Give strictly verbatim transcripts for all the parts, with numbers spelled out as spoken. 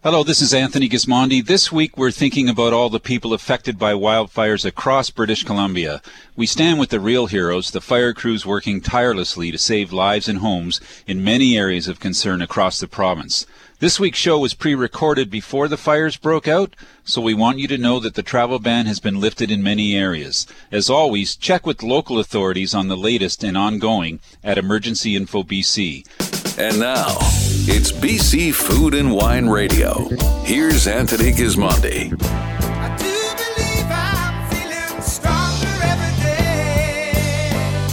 Hello, this is Anthony Gismondi. This week we're thinking about all the people affected by wildfires across British Columbia. We stand with the real heroes, the fire crews working tirelessly to save lives and homes in many areas of concern across the province. This week's show was pre-recorded before the fires broke out, so we want you to know that the travel ban has been lifted in many areas. As always, check with local authorities on the latest and ongoing at Emergency Info B C. And now, it's B C Food and Wine Radio. Here's Anthony Gismondi. I do believe I'm feeling stronger every day.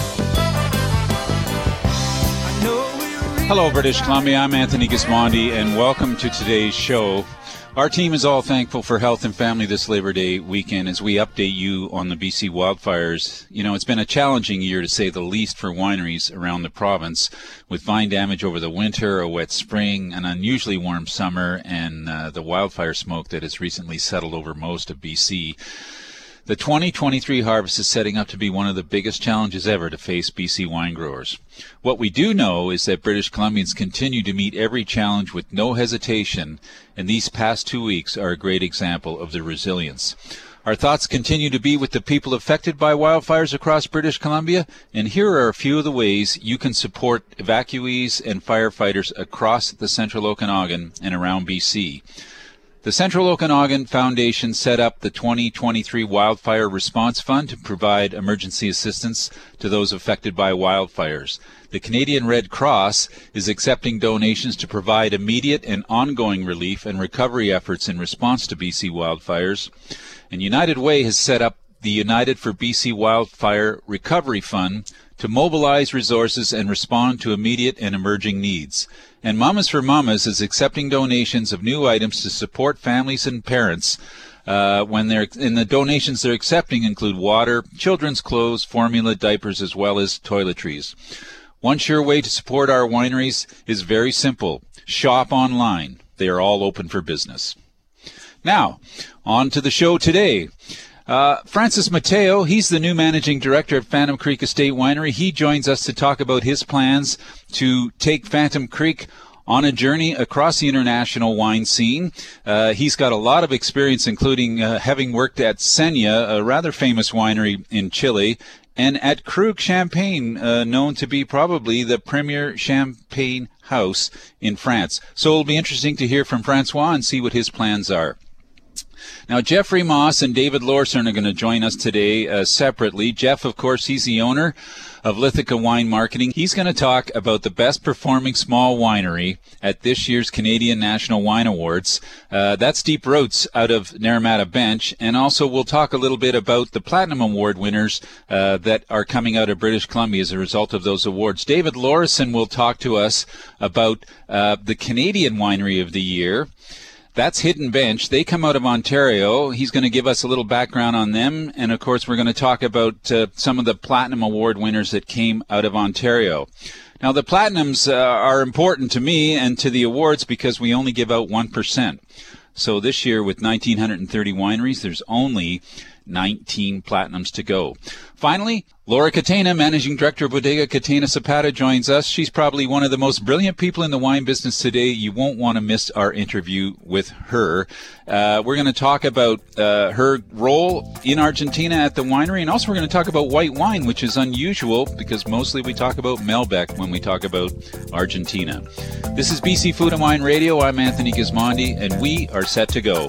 I know we're really Hello, British Columbia. I'm Anthony Gismondi, and welcome to today's show. Our team is all thankful for health and family this Labor Day weekend as we update you on the B C wildfires. You know, it's been a challenging year to say the least for wineries around the province, with vine damage over the winter, a wet spring, an unusually warm summer, and uh, the wildfire smoke that has recently settled over most of B C. The twenty twenty-three harvest is setting up to be one of the biggest challenges ever to face B C wine growers. What we do know is that British Columbians continue to meet every challenge with no hesitation, and these past two weeks are a great example of their resilience. Our thoughts continue to be with the people affected by wildfires across British Columbia, and here are a few of the ways you can support evacuees and firefighters across the Central Okanagan and around B C. The Central Okanagan Foundation set up the twenty twenty-three Wildfire Response Fund to provide emergency assistance to those affected by wildfires. The Canadian Red Cross is accepting donations to provide immediate and ongoing relief and recovery efforts in response to B C wildfires. And United Way has set up the United for B C Wildfire Recovery Fund to mobilize resources and respond to immediate and emerging needs. And Mamas for Mamas is accepting donations of new items to support families and parents uh, when they're in the donations they're accepting include water, children's clothes, formula, diapers, as well as toiletries. One sure way to support our wineries is very simple. Shop online. They are all open for business. Now, on to the show today. Uh, Francis Mateo, he's the new managing director at Phantom Creek Estate Winery. He joins us to talk about his plans to take Phantom Creek on a journey across the international wine scene. Uh, he's got a lot of experience, including uh, having worked at Senya, a rather famous winery in Chile, and at Krug Champagne, uh, known to be probably the premier champagne house in France. So it'll be interesting to hear from Francois and see what his plans are. Now, Jeffrey Moss and David Lorson are going to join us today uh, separately. Jeff, of course, he's the owner of Lithica Wine Marketing. He's going to talk about the best performing small winery at this year's Canadian National Wine Awards. Uh, that's Deep Roots out of Naramata Bench. And also we'll talk a little bit about the Platinum Award winners uh, that are coming out of British Columbia as a result of those awards. David Lorison will talk to us about uh, the Canadian Winery of the Year. That's Hidden Bench. They come out of Ontario. He's going to give us a little background on them. And, of course, we're going to talk about uh, some of the Platinum Award winners that came out of Ontario. Now, the Platinums uh, are important to me and to the awards because we only give out one percent. So this year, with one thousand nine hundred thirty wineries, there's only nineteen Platinums to go. Finally, Laura Catena, Managing Director of Bodega Catena Zapata, joins us. She's probably one of the most brilliant people in the wine business today. You won't want to miss our interview with her. Uh, we're going to talk about uh, her role in Argentina at the winery, and also we're going to talk about white wine, which is unusual because mostly we talk about Malbec when we talk about Argentina. This is B C Food and Wine Radio. I'm Anthony Gismondi, and we are set to go.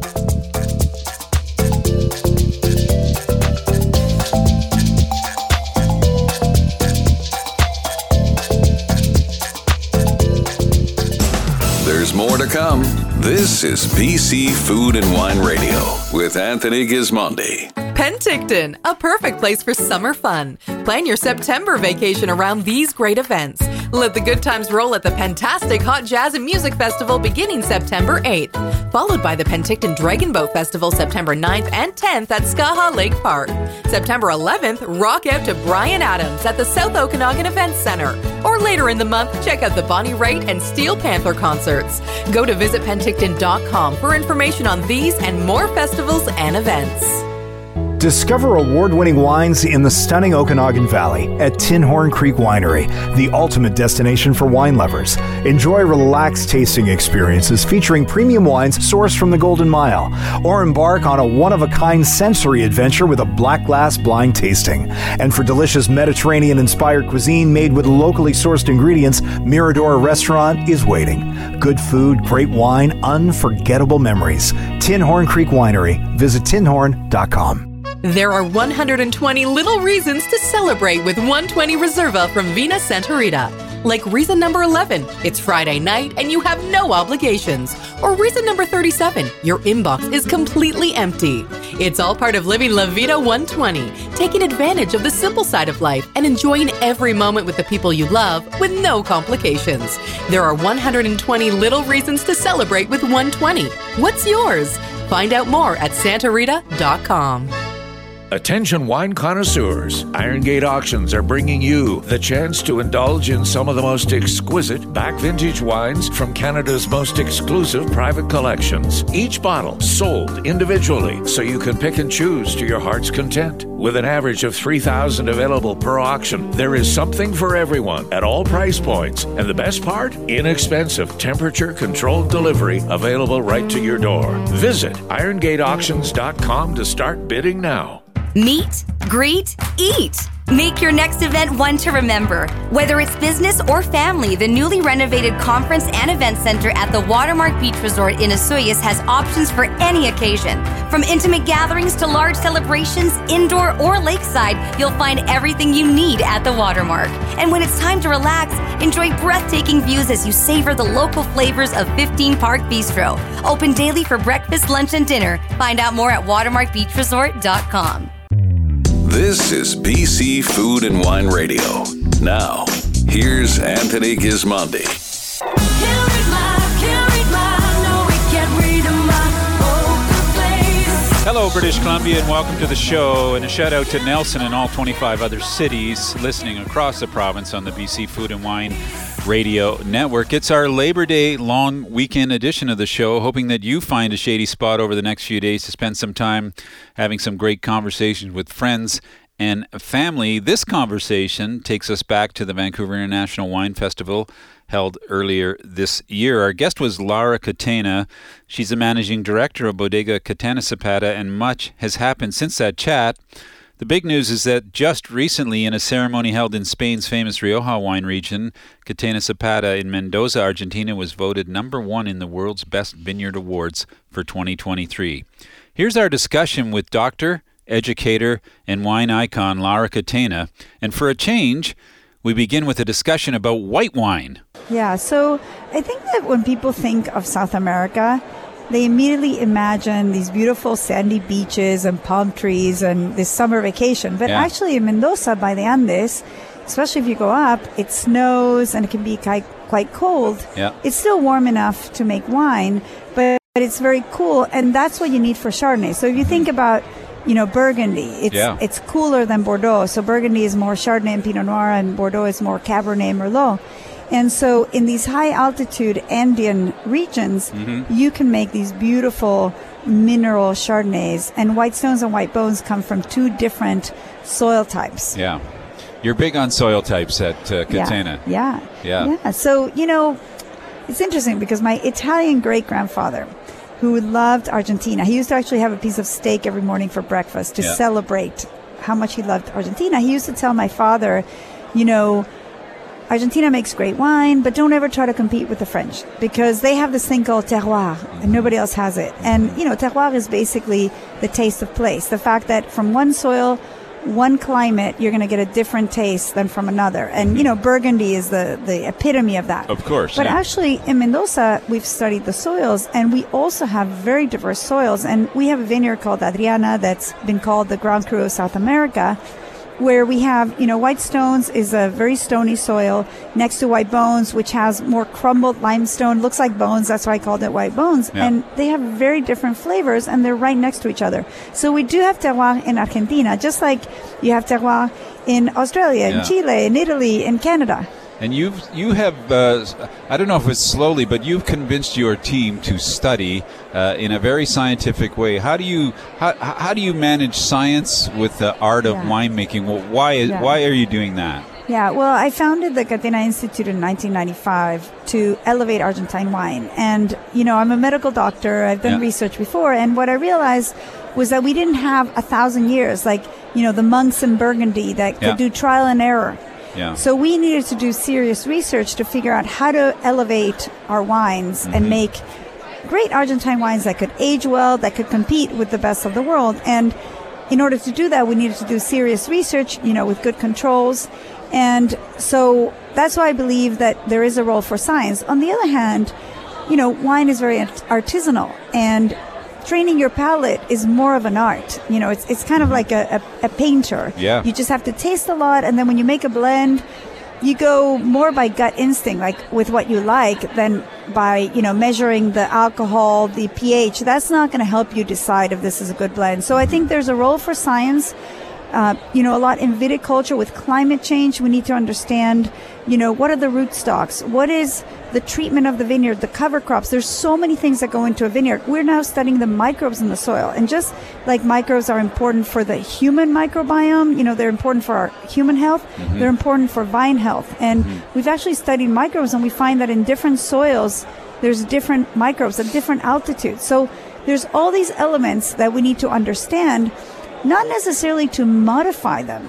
There's more to come. This is B C Food and Wine Radio with Anthony Gismondi. Penticton, a perfect place for summer fun. Plan your September vacation around these great events. Let the good times roll at the Pentastic Hot Jazz and Music Festival beginning September eighth, followed by the Penticton Dragon Boat Festival September ninth and tenth at Skaha Lake Park. September eleventh, rock out to Bryan Adams at the South Okanagan Events Center. Or later in the month, check out the Bonnie Raitt and Steel Panther concerts. Go to visit penticton dot com for information on these and more festivals and events. Discover award-winning wines in the stunning Okanagan Valley at Tin Horn Creek Winery, the ultimate destination for wine lovers. Enjoy relaxed tasting experiences featuring premium wines sourced from the Golden Mile, or embark on a one-of-a-kind sensory adventure with a black glass blind tasting. And for delicious Mediterranean-inspired cuisine made with locally sourced ingredients, Mirador Restaurant is waiting. Good food, great wine, unforgettable memories. Tin Horn Creek Winery. Visit tin horn dot com. There are one hundred twenty little reasons to celebrate with one twenty Reserva from Vina Santa Rita. Like reason number eleven, it's Friday night and you have no obligations. Or reason number thirty-seven, your inbox is completely empty. It's all part of living La Vida one twenty, taking advantage of the simple side of life and enjoying every moment with the people you love with no complications. There are one hundred twenty little reasons to celebrate with one twenty. What's yours? Find out more at santa rita dot com. Attention wine connoisseurs, Iron Gate Auctions are bringing you the chance to indulge in some of the most exquisite back vintage wines from Canada's most exclusive private collections. Each bottle sold individually, so you can pick and choose to your heart's content. With an average of three thousand available per auction, there is something for everyone at all price points. And the best part? Inexpensive, temperature-controlled delivery available right to your door. Visit iron gate auctions dot com to start bidding now. Meet, greet, eat. Make your next event one to remember. Whether it's business or family, the newly renovated Conference and Event Center at the Watermark Beach Resort in Osoyoos has options for any occasion. From intimate gatherings to large celebrations, indoor or lakeside, you'll find everything you need at the Watermark. And when it's time to relax, enjoy breathtaking views as you savor the local flavors of fifteen Park Bistro. Open daily for breakfast, lunch, and dinner. Find out more at watermark beach resort dot com. This is B C Food and Wine Radio. Now, here's Anthony Gismondi. Hello, British Columbia, and welcome to the show. And a shout out to Nelson and all twenty-five other cities listening across the province on the B C Food and Wine Radio Network. It's our Labor Day long weekend edition of the show, hoping that you find a shady spot over the next few days to spend some time having some great conversations with friends and family. This conversation takes us back to the Vancouver International Wine Festival held earlier this year. Our guest was Laura Catena. She's the managing director of Bodega Catena Zapata, and much has happened since that chat. The big news is that just recently, in a ceremony held in Spain's famous Rioja wine region, Catena Zapata in Mendoza, Argentina, was voted number one in the world's best vineyard awards for twenty twenty-three. Here's our discussion with doctor, educator, and wine icon Laura Catena. And for a change, we begin with a discussion about white wine. Yeah, so I think that when people think of South America, they immediately imagine these beautiful sandy beaches and palm trees and this summer vacation. But Yeah. actually in Mendoza by the Andes, especially if you go up, it snows and it can be quite, quite cold. Yeah. It's still warm enough to make wine, but it's very cool. And that's what you need for Chardonnay. So if you think about, you know, Burgundy, it's Yeah. it's cooler than Bordeaux. So Burgundy is more Chardonnay and Pinot Noir, and Bordeaux is more Cabernet and Merlot. And so in these high altitude Andean regions, Mm-hmm. you can make these beautiful mineral Chardonnays. And white stones and white bones come from two different soil types. Yeah. You're big on soil types at uh, Catena. Yeah. Yeah. Yeah. So, you know, it's interesting because my Italian great-grandfather, who loved Argentina, he used to actually have a piece of steak every morning for breakfast to Yeah. celebrate how much he loved Argentina. He used to tell my father, you know, Argentina makes great wine, but don't ever try to compete with the French because they have this thing called terroir and nobody else has it. And, you know, terroir is basically the taste of place. The fact that from one soil, one climate, you're going to get a different taste than from another. And, you know, Burgundy is the, the epitome of that. Of course. But yeah. actually, in Mendoza, we've studied the soils, and we also have very diverse soils. And we have a vineyard called Adriana that's been called the Grand Cru of South America, where we have, you know, white stones is a very stony soil next to white bones, which has more crumbled limestone. Looks like bones. That's why I called it white bones. Yeah. And they have very different flavors, and they're right next to each other. So we do have terroir in Argentina, just like you have terroir in Australia, Yeah. in Chile, in Italy, in Canada. And you've you have uh, I don't know if it's slowly, but you've convinced your team to study uh, in a very scientific way. How do you how how do you manage science with the art of Yeah. winemaking? Well, why is Yeah. why are you doing that? Yeah, well, I founded the Catena Institute in nineteen ninety-five to elevate Argentine wine. And, you know, I'm a medical doctor. I've done Yeah. research before. And what I realized was that we didn't have a thousand years, like, you know, the monks in Burgundy that could Yeah. do trial and error. Yeah. So we needed to do serious research to figure out how to elevate our wines Mm-hmm. and make great Argentine wines that could age well, that could compete with the best of the world. And in order to do that, we needed to do serious research, you know, with good controls. And so that's why I believe that there is a role for science. On the other hand, you know, wine is very art- artisanal, and training your palate is more of an art. You know, it's it's kind of like a, a, a painter. Yeah. You just have to taste a lot, and then when you make a blend, you go more by gut instinct, like with what you like, than by, you know, measuring the alcohol, the pH. That's not going to help you decide if this is a good blend. So I think there's a role for science. Uh, you know, a lot in viticulture with climate change. We need to understand, you know, what are the rootstocks? What is the treatment of the vineyard, the cover crops? There's so many things that go into a vineyard. We're now studying the microbes in the soil. And just like microbes are important for the human microbiome, you know, they're important for our human health, Mm-hmm. they're important for vine health. And we've actually studied microbes, and we find that in different soils, there's different microbes at different altitudes. So there's all these elements that we need to understand, not necessarily to modify them,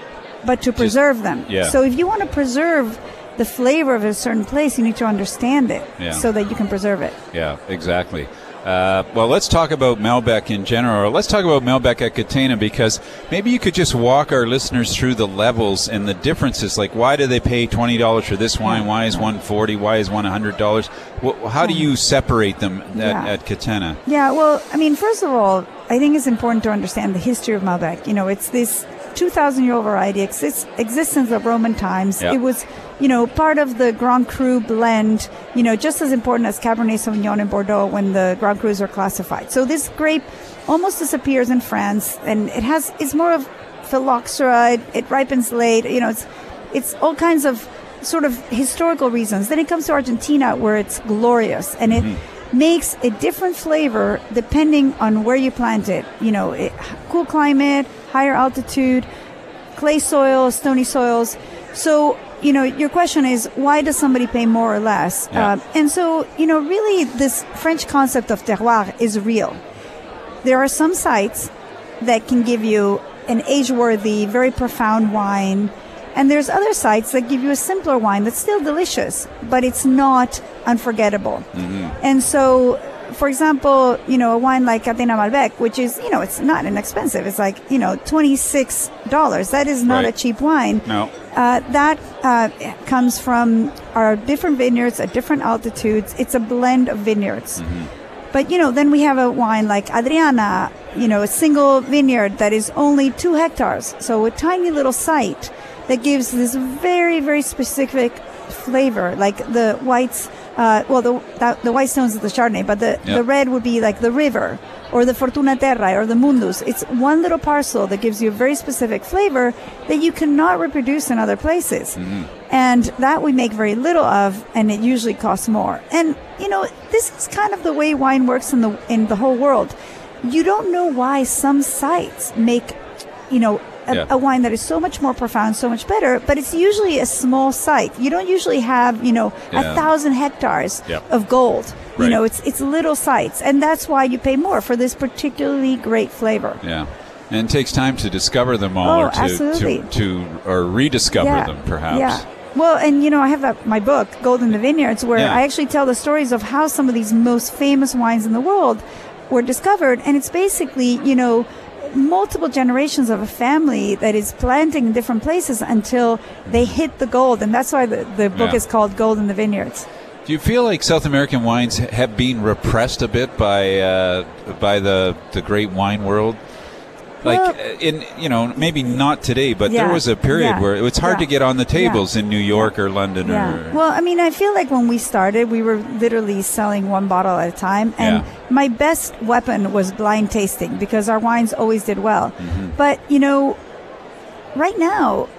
but to preserve them. yeah. So if you want to preserve the flavor of a certain place, you need to understand it Yeah. so that you can preserve it. Yeah, exactly. Uh, well, let's talk about Malbec in general, or let's talk about Malbec at Catena, because maybe you could just walk our listeners through the levels and the differences. Like, why do they pay twenty dollars for this wine? Why is one forty? Why is one one hundred dollars? Wh- How do you separate them at, Yeah. at Catena? Yeah, well, I mean, first of all, I think it's important to understand the history of Malbec. You know, it's this two thousand year old variety, exists, existence of Roman times. Yeah. It was, you know, part of the Grand Cru blend, you know, just as important as Cabernet Sauvignon and Bordeaux when the Grand Crus were classified. So this grape almost disappears in France, and it has, it's more of phylloxera, it, it ripens late, you know, it's, it's all kinds of sort of historical reasons. Then it comes to Argentina, where it's glorious, and it makes a different flavor depending on where you plant it. You know, it, cool climate, higher altitude, clay soil, stony soils. So, you know, your question is, why does somebody pay more or less? Yeah. Uh, and so, you know, really this French concept of terroir is real. There are some sites that can give you an age-worthy, very profound wine, and there's other sites that give you a simpler wine that's still delicious, but it's not unforgettable. And so, for example, you know, a wine like Catena Malbec, which is, you know, it's not inexpensive. It's like, you know, twenty-six dollars. That is not Right. a cheap wine. No. Uh, that uh, comes from our different vineyards at different altitudes. It's a blend of vineyards. But, you know, then we have a wine like Adriana, you know, a single vineyard that is only two hectares. So a tiny little site that gives this very, very specific flavor, like the whites, uh, well, the that, the white stones is the Chardonnay, but the, Yep. the red would be like the river or the Fortuna Terra or the Mundus. It's one little parcel that gives you a very specific flavor that you cannot reproduce in other places. And that we make very little of, and it usually costs more. And, you know, this is kind of the way wine works in the in the whole world. You don't know why some sites make, you know, a, Yeah. a wine that is so much more profound, so much better, but it's usually a small site. You don't usually have, you know, Yeah. a thousand hectares Yep. of gold. You Right. know, it's it's little sites, and that's why you pay more for this particularly great flavor. Yeah. And it takes time to discover them all, Oh, or to, absolutely. to, to or rediscover them, perhaps. Yeah. Well, and you know, I have that, my book, Gold in the Vineyards, where Yeah. I actually tell the stories of how some of these most famous wines in the world were discovered. And it's basically, you know, multiple generations of a family that is planting in different places until they hit the gold. And that's why the, the book Yeah. is called Gold in the Vineyards. Do you feel like South American wines have been repressed a bit by uh, by the the great wine world? Like, Well- uh, in you know, maybe not today, but Yeah, there was a period yeah, where it was hard yeah, to get on the tables yeah, in New York or London. Yeah. Or Well, I mean, I feel like when we started, we were literally selling one bottle at a time. And Yeah. my best weapon was blind tasting because our wines always did well. Mm-hmm. But, you know, right now,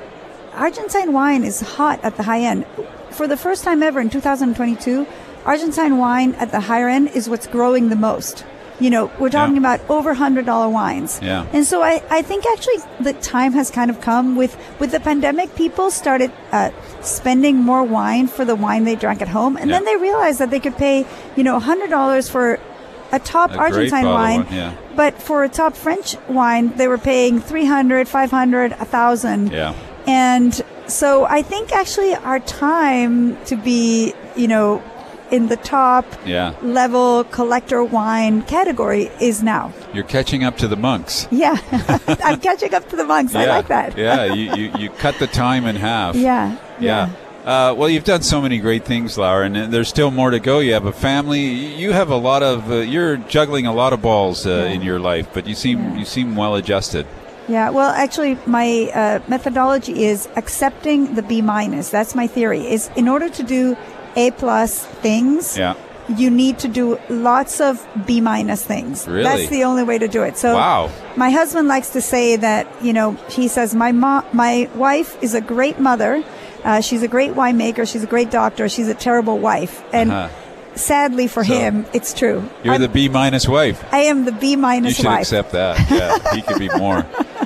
Argentine wine is hot at the high end. For the first time ever in two thousand twenty-two, Argentine wine at the higher end is what's growing the most. You know, we're talking Yeah. about over one hundred dollars wines. Yeah. And so I, I think actually the time has kind of come with, with the pandemic, people started uh, spending more wine for the wine they drank at home. And Yeah. then they realized that they could pay, you know, one hundred dollars for a top A great Argentine bottle of wine. wine, yeah. But for a top French wine, they were paying three hundred dollars, five hundred dollars, one thousand dollars. Yeah. And so I think actually our time to be, you know, in the top Yeah. level collector wine category is now. You're catching up to the monks. Yeah. I'm catching up to the monks. I yeah. like that. yeah, you, you, you cut the time in half. Yeah. Yeah. Uh, well, you've done so many great things, Laura, and there's still more to go. You have a family. You have a lot of. Uh, you're juggling a lot of balls uh, Yeah. in your life, but you seem Yeah. you seem well adjusted. Yeah, well, actually, my uh, methodology is accepting the B minus. That's my theory. Is in order to do A plus things, Yeah. you need to do lots of B minus things. Really? That's the only way to do it. So, Wow. my husband likes to say that, you know, he says my mom, my wife is a great mother. Uh, she's a great winemaker. She's a great doctor. She's a terrible wife. And Uh-huh. sadly for So, him, it's true. You're I'm- the B minus wife. I am the B You minus should wife. accept that. Yeah, he could be more.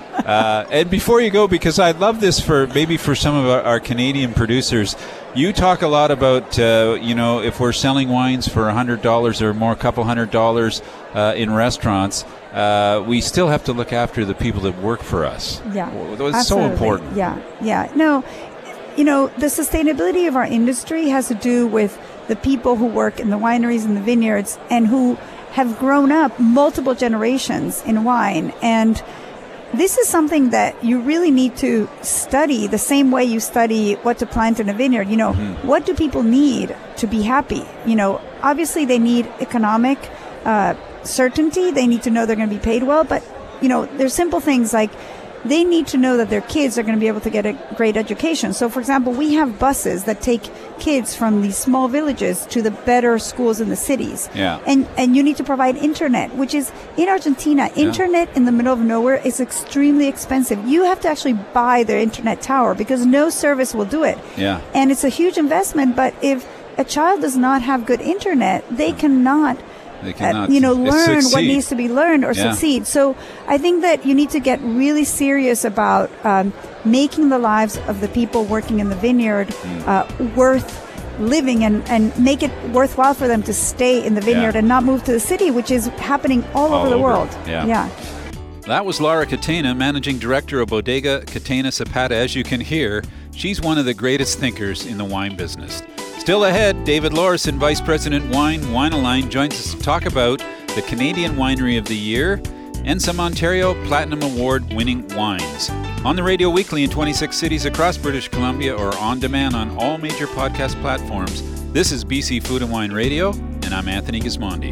Uh, and before you go, because I love this for maybe for some of our, our Canadian producers, you talk a lot about, uh, you know, if we're selling wines for one hundred dollars or more, a couple hundred dollars uh, in restaurants, uh, we still have to look after the people that work for us. Yeah, Well, It's so absolutely. important. Yeah, yeah. No, you know, the sustainability of our industry has to do with the people who work in the wineries and the vineyards and who have grown up multiple generations in wine. And this is something that you really need to study the same way you study what to plant in a vineyard. You know, Mm-hmm. what do people need to be happy? You know, obviously they need economic uh, certainty. They need to know they're going to be paid well. But, you know, there's simple things like they need to know that their kids are going to be able to get a great education. So, for example, we have buses that take kids from these small villages to the better schools in the cities. Yeah. And and you need to provide internet, which is in Argentina, internet in the middle of nowhere is extremely expensive. You have to actually buy their internet tower because no service will do it. Yeah. And it's a huge investment, but if a child does not have good internet, they cannot They uh, cannot you know, s- learn what succeed. needs to be learned or Yeah. succeed. So I think that you need to get really serious about um, making the lives of the people working in the vineyard Mm. uh, worth living and, and make it worthwhile for them to stay in the vineyard Yeah. and not move to the city, which is happening all, All over the over. world. Yeah. Yeah. That was Laura Catena, Managing Director of Bodega Catena Zapata. As you can hear, she's one of the greatest thinkers in the wine business. Still ahead, David Lorison, Vice President Wine, Winealign, joins us to talk about the Canadian Winery of the Year and some Ontario Platinum Award winning wines. On the Radio Weekly in twenty-six cities across British Columbia or on demand on all major podcast platforms, this is B C Food and Wine Radio, and I'm Anthony Gismondi.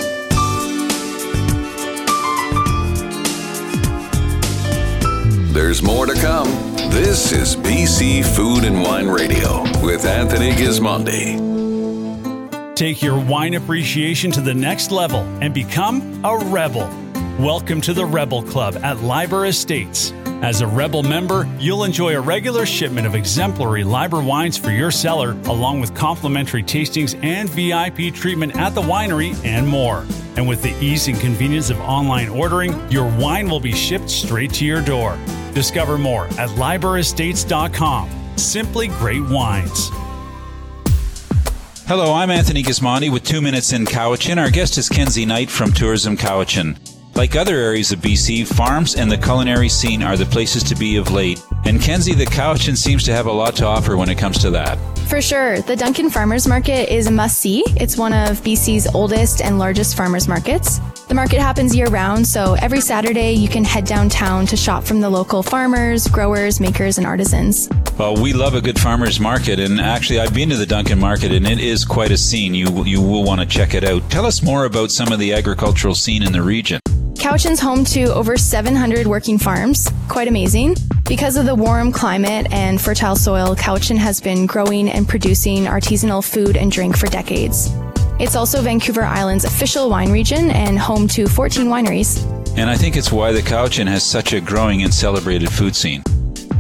There's more to come. This is B C Food and Wine Radio with Anthony Gismondi. Take your wine appreciation to the next level and become a rebel. Welcome to the Rebel Club at Liber Estates. As a Rebel member, you'll enjoy a regular shipment of exemplary Liber wines for your cellar, along with complimentary tastings and V I P treatment at the winery and more. And with the ease and convenience of online ordering, your wine will be shipped straight to your door. Discover more at liber estates dot com. Simply great wines. Hello, I'm Anthony Gismondi with Two Minutes in Cowichan. Our guest is Kenzie Knight from Tourism Cowichan. Like other areas of B C, farms and the culinary scene are the places to be of late. And Kenzie, the Cowichan seems to have a lot to offer when it comes to that. For sure. The Duncan Farmers Market is a must-see. It's one of B C's oldest and largest farmers markets. The market happens year-round, so every Saturday you can head downtown to shop from the local farmers, growers, makers, and artisans. Well, we love a good farmer's market, and actually I've been to the Duncan Market, and it is quite a scene. You, you will want to check it out. Tell us more about some of the agricultural scene in the region. Cowichan's home to over seven hundred working farms. Quite amazing. Because of the warm climate and fertile soil, Cowichan has been growing and producing artisanal food and drink for decades. It's also Vancouver Island's official wine region and home to fourteen wineries. And I think it's why the Cowichan has such a growing and celebrated food scene.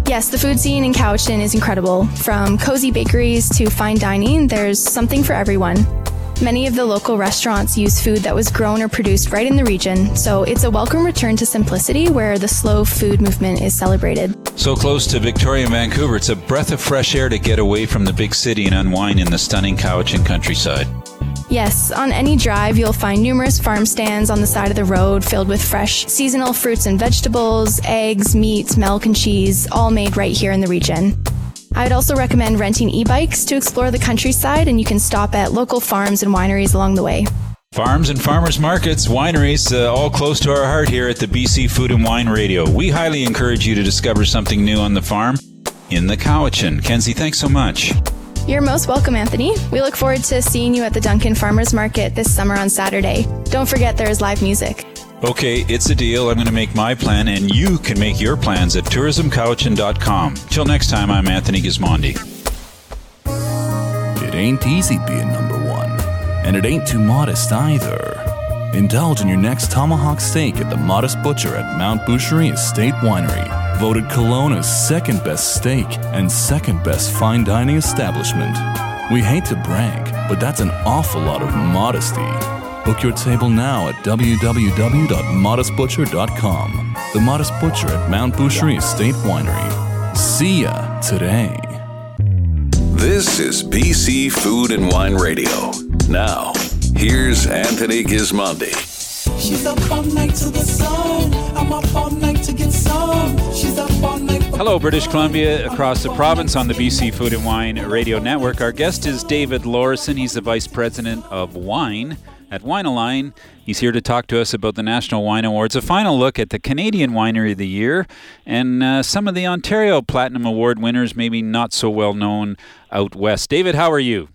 Yes, the food scene in Cowichan is incredible. From cozy bakeries to fine dining, there's something for everyone. Many of the local restaurants use food that was grown or produced right in the region, so it's a welcome return to simplicity where the slow food movement is celebrated. So close to Victoria and Vancouver, it's a breath of fresh air to get away from the big city and unwind in the stunning Cowichan countryside. Yes, on any drive, you'll find numerous farm stands on the side of the road filled with fresh, seasonal fruits and vegetables, eggs, meat, milk, and cheese, all made right here in the region. I'd also recommend renting e-bikes to explore the countryside, and you can stop at local farms and wineries along the way. Farms and farmers markets, wineries, uh, all close to our heart here at the B C Food and Wine Radio. We highly encourage you to discover something new on the farm in the Cowichan. Kenzie, thanks so much. You're most welcome, Anthony. We look forward to seeing you at the Duncan Farmers Market this summer on Saturday. Don't forget there is live music. Okay, it's a deal. I'm going to make my plan, and you can make your plans at tourism cowichan dot com. Till next time, I'm Anthony Gismondi. It ain't easy being number one, and it ain't too modest either. Indulge in your next tomahawk steak at the Modest Butcher at Mount Boucherie Estate Winery, voted Kelowna's second best steak and second best fine dining establishment. We hate to brag, but that's an awful lot of modesty. Book your table now at w w w dot modest butcher dot com. The Modest Butcher at Mount Boucherie Estate Winery. See ya today. This is B C Food and Wine Radio. Now, here's Anthony Gismondi. She's up all night to the sun. I'm up all night to get some. She's up all night. Hello, British Columbia, across the province on the B C Food and Wine Radio Network. Our guest is David Lorison. He's the Vice President of Wine at Wine-A-Line. He's here to talk to us about the National Wine Awards, a final look at the Canadian Winery of the Year, and uh, some of the Ontario Platinum Award winners, maybe not so well known out west. David, how are you?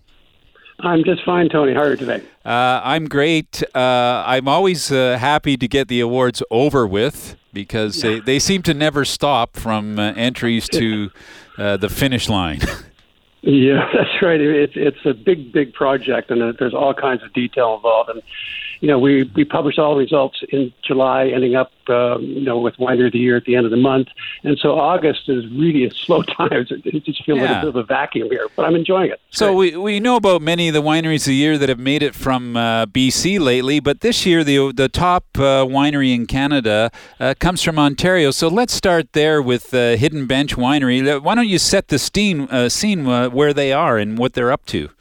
I'm just fine, Tony. How are you today? Uh, I'm great. Uh, I'm always uh, happy to get the awards over with because yeah. they, they seem to never stop from uh, entries to uh, the finish line. Yeah, that's right. It's it's a big, big project, and there's all kinds of detail involved. And you know, we we publish all the results in July, ending up um, you know with Winery of the Year at the end of the month. And so August is really a slow time. It just feels yeah. like a bit of a vacuum here, but I'm enjoying it. It's so great. we we know about many of the wineries of the year that have made it from uh, B C lately, but this year the the top uh, winery in Canada uh, comes from Ontario. So let's start there with uh, Hidden Bench Winery. Why don't you set the scene uh, scene uh, where they are and what they're up to?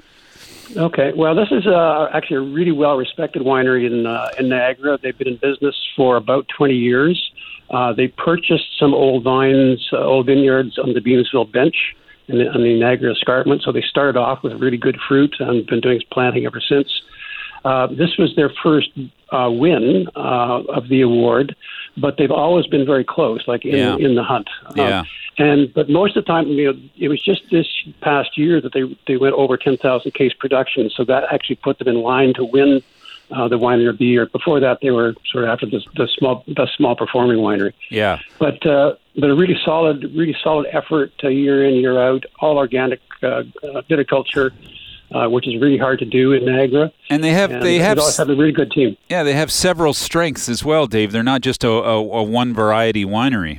Okay, well, this is uh, actually a really well-respected winery in uh, in Niagara. They've been in business for about twenty years. Uh, they purchased some old vines, uh, old vineyards on the Beamsville Bench in the, on the Niagara Escarpment. So they started off with really good fruit and been doing planting ever since. Uh, this was their first uh, win uh, of the award, but they've always been very close, like in, yeah. in the hunt. Yeah. Um, And but most of the time, you know, it was just this past year that they they went over ten thousand case production. So that actually put them in line to win uh, the Winery of the Year. Before that, they were sort of after the, the small the small performing winery. Yeah. But uh, but a really solid, really solid effort uh, year in, year out, all organic uh, uh, viticulture. Uh, which is really hard to do in Niagara. And they have and they have always have a really good team. Yeah, they have several strengths as well, Dave. They're not just a, a, a one variety winery.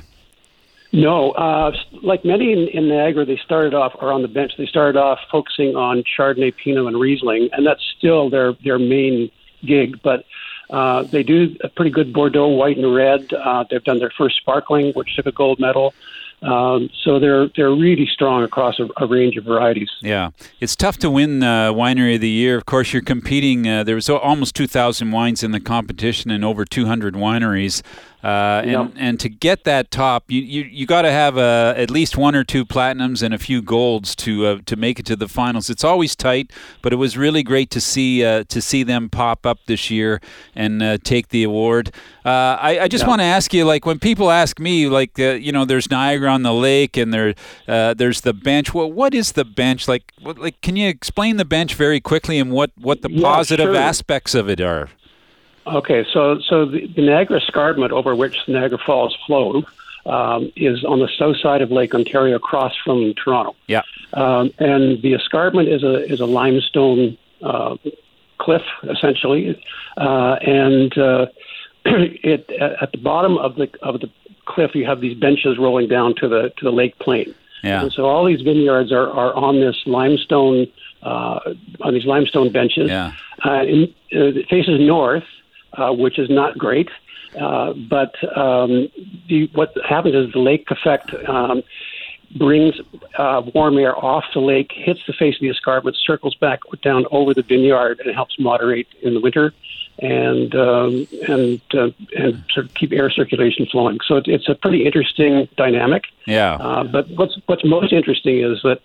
No, uh, like many in, in Niagara, they started off, or on the bench, they started off focusing on Chardonnay, Pinot, and Riesling, and that's still their, their main gig. But uh, they do a pretty good Bordeaux, white and red. Uh, they've done their first sparkling, which took a gold medal. Um, so they're they're really strong across a, a range of varieties. Yeah, it's tough to win uh, Winery of the Year. Of course, you're competing. Uh, there was almost two thousand wines in the competition and over two hundred wineries. Uh, and, yep. and to get that top, you you, you got to have uh, at least one or two platinums and a few golds to uh, to make it to the finals. It's always tight, but it was really great to see uh, to see them pop up this year and uh, take the award. Uh, I, I just yep. want to ask you, like when people ask me, like uh, you know, there's Niagara on the lake and there uh, there's the bench. Well, what is the bench like? What, like, can you explain the bench very quickly and what, what the yeah, positive sure. aspects of it are? Okay, so so the, the Niagara Escarpment, over which the Niagara Falls flow, um, is on the south side of Lake Ontario, across from Toronto. Yeah, um, and the escarpment is a is a limestone uh, cliff, essentially, uh, and uh, it at the bottom of the of the cliff, you have these benches rolling down to the to the lake plain. Yeah. And so all these vineyards are, are on this limestone, uh, on these limestone benches. Yeah. Uh, in, uh, it faces north, uh, which is not great. Uh, but um, the, what happens is the lake effect um, brings uh, warm air off the lake, hits the face of the escarpment, circles back down over the vineyard, and it helps moderate in the winter and um, and uh, and sort of keep air circulation flowing. So it, it's a pretty interesting dynamic. Yeah. Uh, but what's what's most interesting is that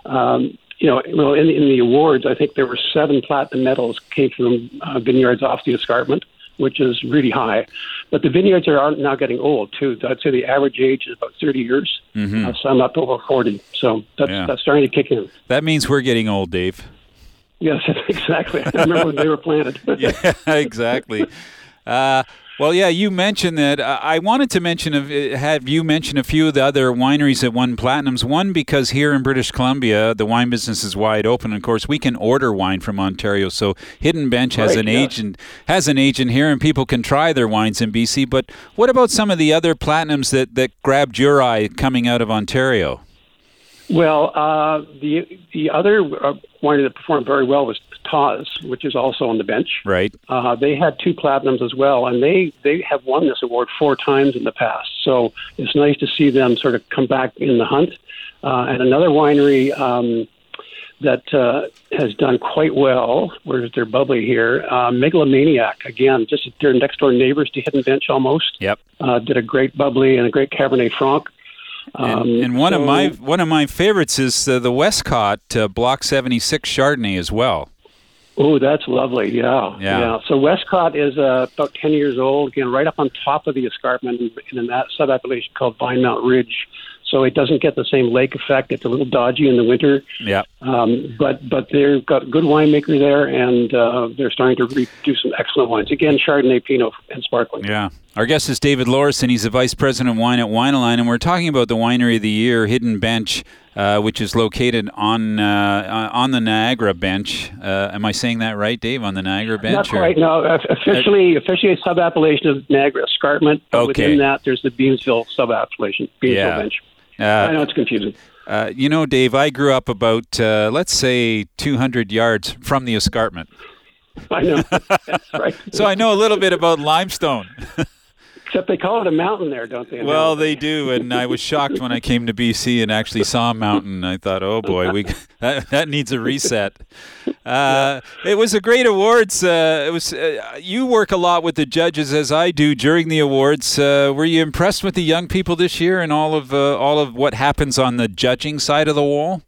um, you know, well, in, in the awards, I think there were seven platinum medals came from uh, vineyards off the escarpment, which is really high. But the vineyards are now getting old too. I'd say the average age is about thirty years. Mm-hmm. Uh, some up to over forty. So that's Yeah. that's starting to kick in. That means we're getting old, Dave. Yes, exactly. I remember when they were planted. Yeah, exactly. Uh, well, yeah, you mentioned that. Uh, I wanted to mention, of, have you mentioned a few of the other wineries that won platinums. One, because here in British Columbia, the wine business is wide open. Of course, we can order wine from Ontario. So Hidden Bench has Right, an yeah. agent has an agent here, and people can try their wines in B C. But what about some of the other platinums that, that grabbed your eye coming out of Ontario? Well, uh, the the other uh, winery that performed very well was Taz, which is also on the bench. Right. Uh, they had two platinums as well, and they, they have won this award four times in the past. So it's nice to see them sort of come back in the hunt. Uh, and another winery um, that uh, has done quite well, where's their bubbly here, uh, Megalomaniac, again, just they're next door neighbors to Hidden Bench almost. Yep. Uh, did a great bubbly and a great Cabernet Franc. Um, And, and one so- of my one of my favorites is uh, the Westcott uh, Block seventy-six Chardonnay as well. Oh, that's lovely. Yeah. Yeah. So Westcott is uh, about ten years old, again, right up on top of the escarpment in, in that sub-appellation called Vinemount Ridge. So it doesn't get the same lake effect. It's a little dodgy in the winter. Yeah. Um, but but they've got a good winemaker there, and uh, they're starting to re- do some excellent wines. Again, Chardonnay, Pinot, and sparkling. Yeah. Our guest is David Lorison. He's the Vice President of Wine at Wine-A-Line, and we're talking about the Winery of the Year, Hidden Bench, uh, which is located on uh, on the Niagara Bench. Uh, am I saying that right, Dave, on the Niagara Bench? Not or- quite. No, officially, officially a sub-appellation of Niagara Escarpment. But Okay. within that, there's the Beamsville sub-appellation, Beamsville Yeah. Bench. Uh, I know it's confusing. Uh, you know, Dave, I grew up about, uh, let's say, two hundred yards from the escarpment. I know. That's right. So I know a little bit about limestone. Except they call it a mountain there, don't they? Well, they do, and I was shocked when I came to B C and actually saw a mountain. I thought, oh boy, we that, that needs a reset. Uh, it was a great awards. Uh, it was. Uh, you work a lot with the judges, as I do, during the awards. Uh, were you impressed with the young people this year and all of uh, all of what happens on the judging side of the wall?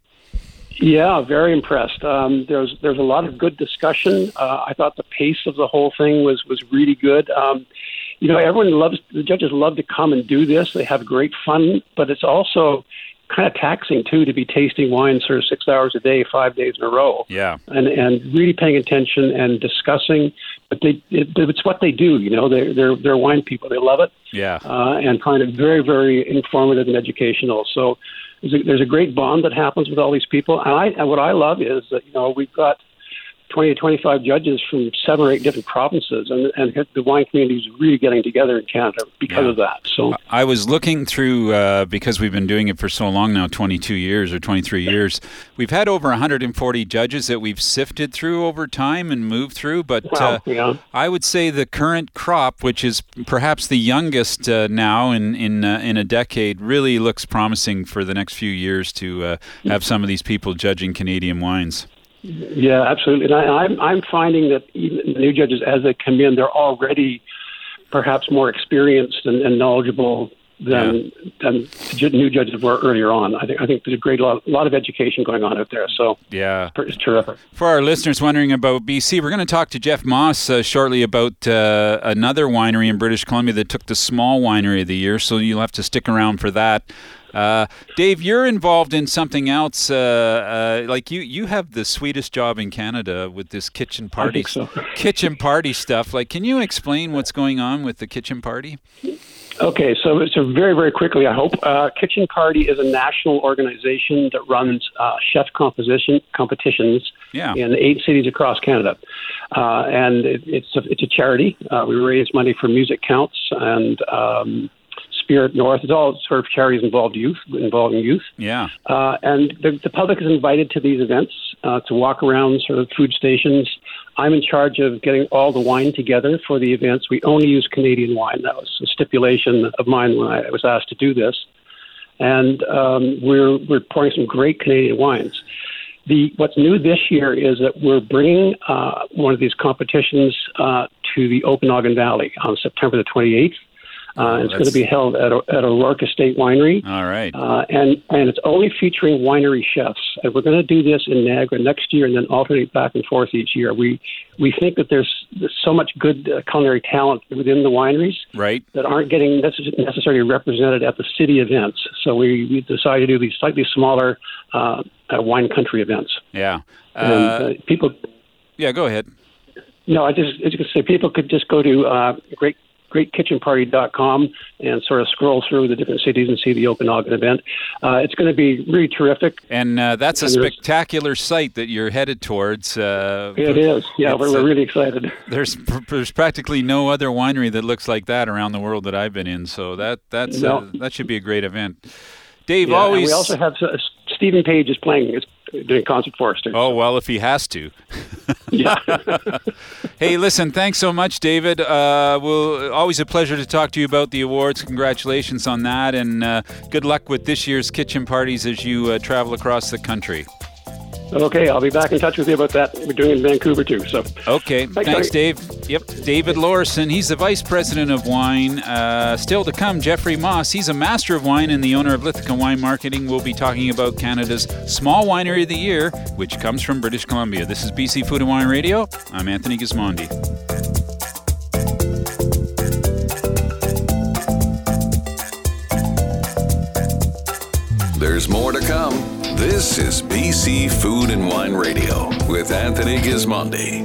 Yeah, very impressed. Um, there's there's a lot of good discussion. Uh, I thought the pace of the whole thing was was really good. Um, you know, everyone loves, the judges love to come and do this. They have great fun, but it's also kind of taxing, too, to be tasting wine sort of six hours a day, five days in a row. Yeah. And and really paying attention and discussing. But they it, it's what they do, you know. They're, they're, they're wine people. They love it. Yeah. Uh, and find it very, very informative and educational. So there's a, there's a great bond that happens with all these people. And, I, and what I love is that, you know, we've got twenty to twenty-five judges from seven or eight different provinces, and, and the wine community is really getting together in Canada because Yeah. of that. So I was looking through, uh, because we've been doing it for so long now, twenty-two years or twenty-three years, we've had over one hundred forty judges that we've sifted through over time and moved through, but Wow, uh, yeah. I would say the current crop, which is perhaps the youngest uh, now in in, uh, in a decade, really looks promising for the next few years to uh, have some of these people judging Canadian wines. yeah, absolutely. And I, I'm I'm finding that even the new judges, as they come in, they're already perhaps more experienced and, and knowledgeable than than the ju- new judges were earlier on. I think I think there's a great lot, lot of education going on out there. So Yeah. it's terrific. For our listeners wondering about B C, we're going to talk to Jeff Moss uh, shortly about uh, another winery in British Columbia that took the Small Winery of the Year, so you'll have to stick around for that. Uh, Dave, you're involved in something else. Uh, uh, like you, you have the sweetest job in Canada with this kitchen party, think so. kitchen party stuff. Like, can you explain what's going on with the kitchen party? Okay, so so very, very quickly, I hope. Uh, Kitchen Party is a national organization that runs uh, chef composition competitions Yeah. in eight cities across Canada. Uh, and it, it's, a, it's a charity. Uh, we raise money for Music Counts and um, Spirit North. It's all sort of charities involved youth, involving youth. Yeah. Uh, and the, the public is invited to these events uh, to walk around sort of food stations. I'm in charge of getting all the wine together for the events. We only use Canadian wine. That was a stipulation of mine when I was asked to do this. And um, we're we're pouring some great Canadian wines. The what's new this year is that we're bringing uh, one of these competitions uh, to the Okanagan Valley on September the twenty-eighth. Uh, oh, it's going to be held at, at O'Rourke Estate Winery. All right. Uh, and, and it's only featuring winery chefs. And we're going to do this in Niagara next year and then alternate back and forth each year. We we think that there's, there's so much good uh, culinary talent within the wineries right. that aren't getting necess- necessarily represented at the city events. So we, we decided to do these slightly smaller uh, uh, wine country events. Yeah. Uh, and uh, people... Yeah, go ahead. No, I just, I was going to say people could just go to uh, Great... great kitchen party dot com and sort of scroll through the different cities and see the Okanagan event. Uh, it's going to be really terrific. And uh, that's a and spectacular site that you're headed towards. Uh, it is. Yeah, we're, we're uh, really excited. There's there's practically no other winery that looks like that around the world that I've been in. So that that's no. uh, that should be a great event. Dave, yeah, always... And we also have uh, Stephen Page is playing, is doing concert for us too. Oh, well, if he has to. Yeah. Hey, listen, thanks so much, David. Uh, we'll, always a pleasure to talk to you about the awards. Congratulations on that, and uh, good luck with this year's kitchen parties as you uh, travel across the country. Okay, I'll be back in touch with you about that. We're doing it in Vancouver too. So okay, thanks, thanks Dave. Yep, David Lorison. He's the vice president of wine. Uh, still to come, Jeffrey Moss. He's a master of wine and the owner of Lithika Wine Marketing. We'll be talking about Canada's Small Winery of the Year, which comes from British Columbia. This is B C Food and Wine Radio. I'm Anthony Gismondi. There's more to come. This is B C Food and Wine Radio with Anthony Gismondi.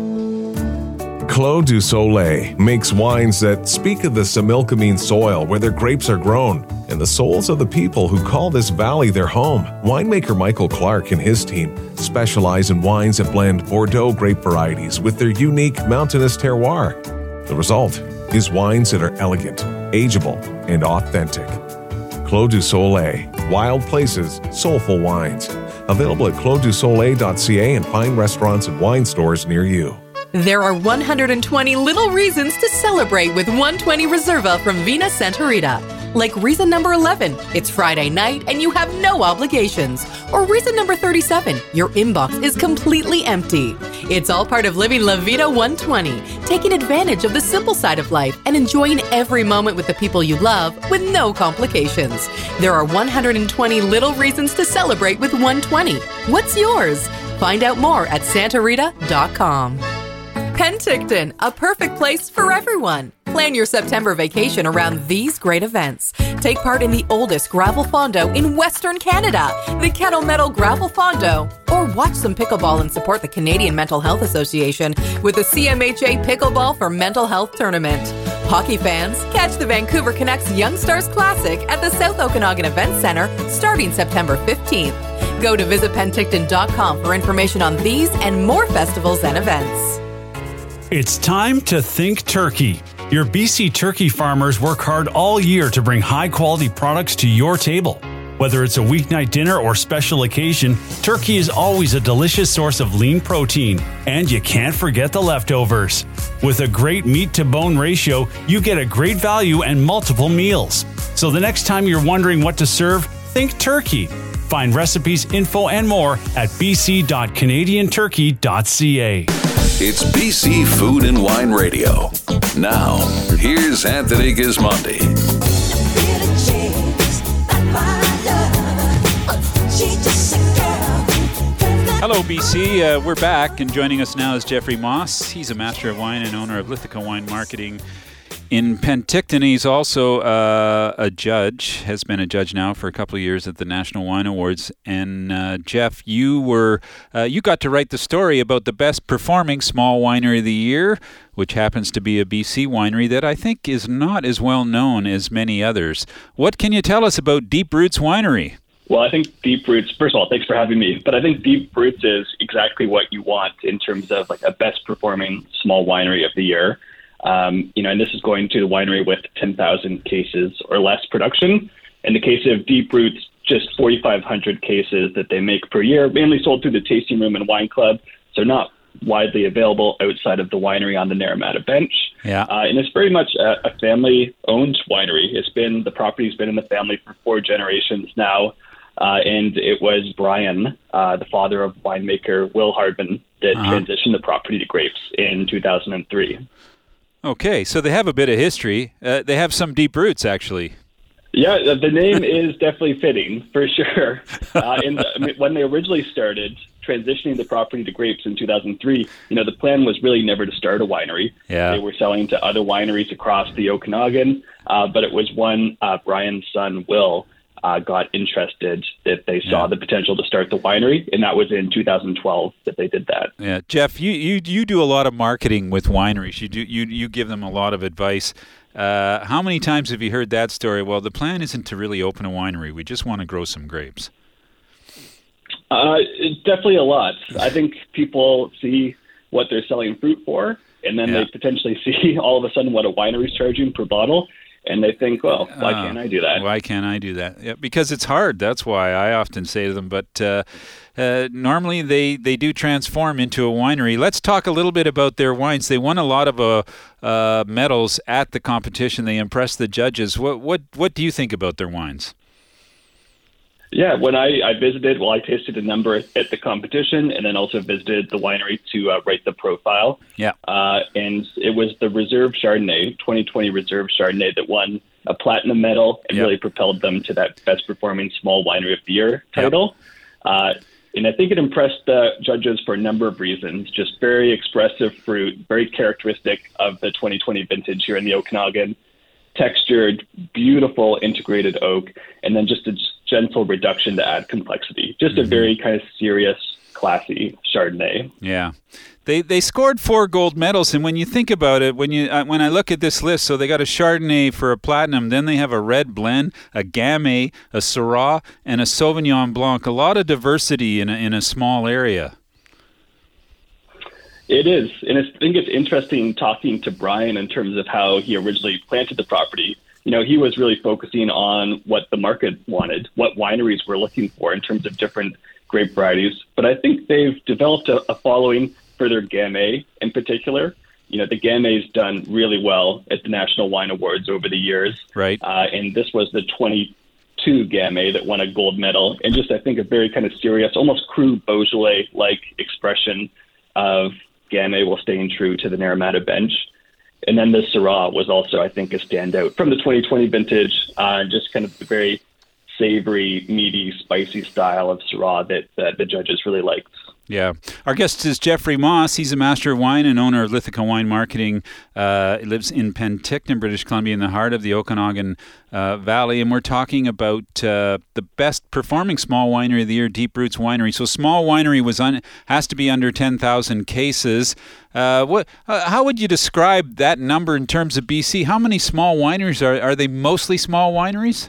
Clos du Soleil makes wines that speak of the Similkameen soil where their grapes are grown and the souls of the people who call this valley their home. Winemaker Michael Clark and his team specialize in wines that blend Bordeaux grape varieties with their unique mountainous terroir. The result is wines that are elegant, ageable, and authentic. Clos du Soleil, wild places, soulful wines. Available at clos du soleil dot c a and fine restaurants and wine stores near you. There are one hundred twenty little reasons to celebrate with one twenty Reserva from Vina Santa Rita. Like reason number eleven, it's Friday night and you have no obligations. Or reason number thirty-seven, your inbox is completely empty. It's all part of living La Vida one twenty, taking advantage of the simple side of life and enjoying every moment with the people you love with no complications. There are one hundred twenty little reasons to celebrate with one twenty. What's yours? Find out more at santa rita dot com. Penticton, a perfect place for everyone. Plan your September vacation around these great events. Take part in the oldest gravel fondo in Western Canada, the Kettle Metal Gravel Fondo, or watch some pickleball and support the Canadian Mental Health Association with the C M H A Pickleball for Mental Health Tournament. Hockey fans, catch the Vancouver Canucks Young Stars Classic at the South Okanagan Event Centre starting September fifteenth. Go to visit penticton dot com for information on these and more festivals and events. It's time to think turkey. Your B C turkey farmers work hard all year to bring high-quality products to your table. Whether it's a weeknight dinner or special occasion, turkey is always a delicious source of lean protein, and you can't forget the leftovers. With a great meat-to-bone ratio, you get a great value and multiple meals. So the next time you're wondering what to serve, think turkey. Find recipes, info, and more at b c dot canadian turkey dot c a. It's B C Food and Wine Radio. Now, here's Anthony Gismondi. Hello, B C. Uh, we're back, and joining us now is Jeffrey Moss. He's a master of wine and owner of Lithika Wine Marketing in Penticton. He's also uh, a judge, has been a judge now for a couple of years at the National Wine Awards. And uh, Jeff, you were uh, you got to write the story about the best performing small winery of the year, which happens to be a B C winery that I think is not as well known as many others. What can you tell us about Deep Roots Winery? Well, I think Deep Roots, first of all, thanks for having me, but I think Deep Roots is exactly what you want in terms of like a best performing small winery of the year. Um, you know, and this is going to the winery with ten thousand cases or less production. In the case of Deep Roots, just forty-five hundred cases that they make per year, mainly sold through the tasting room and wine club, so not widely available outside of the winery on the Naramata Bench. Yeah. Uh, and it's very much a, a family-owned winery. It's been, the property's been in the family for four generations now. Uh, and it was Brian, uh, the father of winemaker Will Hardman, that Uh-huh. transitioned the property to grapes in two thousand three. Okay, so they have a bit of history. Uh, they have some deep roots, actually. Yeah, the the name is definitely fitting, for sure. Uh, and I mean, when they originally started transitioning the property to grapes in two thousand three, you know, the plan was really never to start a winery. Yeah. They were selling to other wineries across the Okanagan, uh, but it was when uh, Brian's son, Will, uh, got interested that they saw Yeah. the potential to start the winery, and that was in two thousand twelve that they did that. Yeah, Jeff, you, you you do a lot of marketing with wineries. You do you you give them a lot of advice. Uh, how many times have you heard that story? Well, the plan isn't to really open a winery. We just want to grow some grapes. Uh, it's definitely a lot. I think people see what they're selling fruit for, and then Yeah. they potentially see all of a sudden what a winery's charging per bottle, and they think, well, why Uh, can't I do that? Why can't I do that? Yeah, because it's hard. That's why I often say to them. But uh, uh, normally they, they do transform into a winery. Let's talk a little bit about their wines. They won a lot of uh, uh, medals at the competition. They impressed the judges. What what what do you think about their wines? Yeah, when I, I visited, well, I tasted a number at the competition and then also visited the winery to uh, write the profile. Yeah. Uh, and it was the Reserve Chardonnay, twenty twenty Reserve Chardonnay, that won a platinum medal and Yep. really propelled them to that best performing small winery of the year title. Uh, and I think it impressed the judges for a number of reasons. Just very expressive fruit, very characteristic of the twenty twenty vintage here in the Okanagan. Textured, beautiful integrated oak, and then just a gentle reduction to add complexity. Just a very kind of serious, classy Chardonnay. Yeah, they they scored four gold medals, and when you think about it, when you uh, when I look at this list, so they got a Chardonnay for a platinum, then they have a red blend, a Gamay, a Syrah, and a Sauvignon Blanc. A lot of diversity in a, in a small area. It is, and it's, I think it's interesting talking to Brian in terms of how he originally planted the property. You know, he was really focusing on what the market wanted, what wineries were looking for in terms of different grape varieties. But I think they've developed a, a following for their Gamay in particular. You know, the Gamay's done really well at the National Wine Awards over the years. Right. Uh, and this was the twenty-two Gamay that won a gold medal. And just, I think, a very kind of serious, almost cru Beaujolais-like expression of Gamay while staying true to the Naramata Bench. And then the Syrah was also, I think, a standout from the twenty twenty vintage, uh, just kind of the very savory, meaty, spicy style of Syrah that, that the judges really liked. Yeah. Our guest is Jeffrey Moss. He's a master of wine and owner of Lithica Wine Marketing. Uh, he lives in Penticton, British Columbia, in the heart of the Okanagan uh, Valley. And we're talking about uh, the best performing small winery of the year, Deep Roots Winery. So small winery was un- has to be under ten thousand cases. Uh, what? Uh, how would you describe that number in terms of B C? How many small wineries are? Are they mostly small wineries?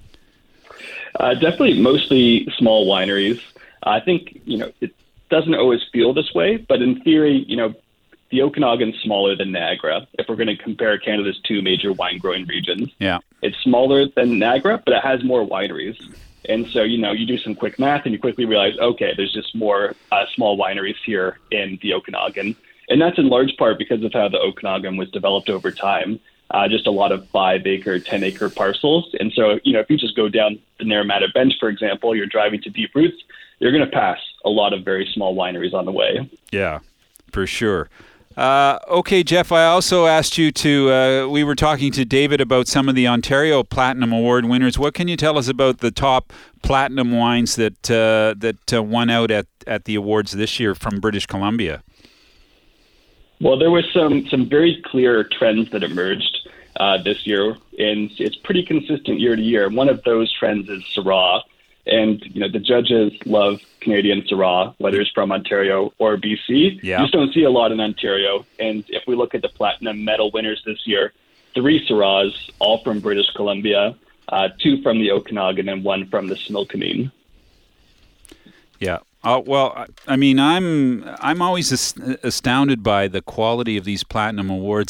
Uh, definitely mostly small wineries. I think, you know, it doesn't always feel this way, but in theory, you know, the Okanagan's smaller than Niagara. If we're going to compare Canada's two major wine growing regions, Yeah. it's smaller than Niagara, but it has more wineries. And so, you know, you do some quick math and you quickly realize, okay, there's just more uh, small wineries here in the Okanagan. And that's in large part because of how the Okanagan was developed over time. Uh, just a lot of five acre, ten acre parcels. And so, you know, if you just go down the Naramata Bench, for example, you're driving to Deep Roots, you're going to pass a lot of very small wineries on the way. Yeah, for sure. Uh, okay, Jeff, I also asked you to, uh, we were talking to David about some of the Ontario Platinum Award winners. What can you tell us about the top platinum wines that uh, that uh, won out at, at the awards this year from British Columbia? Well, there were some some very clear trends that emerged uh, this year, and it's pretty consistent year to year. One of those trends is Syrah, and you know the judges love Canadian Syrah, whether it's from Ontario or B C. Yeah. You just don't see a lot in Ontario. And if we look at the platinum medal winners this year, three Syrahs, all from British Columbia, uh, two from the Okanagan, and one from the Similkameen. Yeah. Uh, well, I mean, I'm I'm always astounded by the quality of these platinum awards.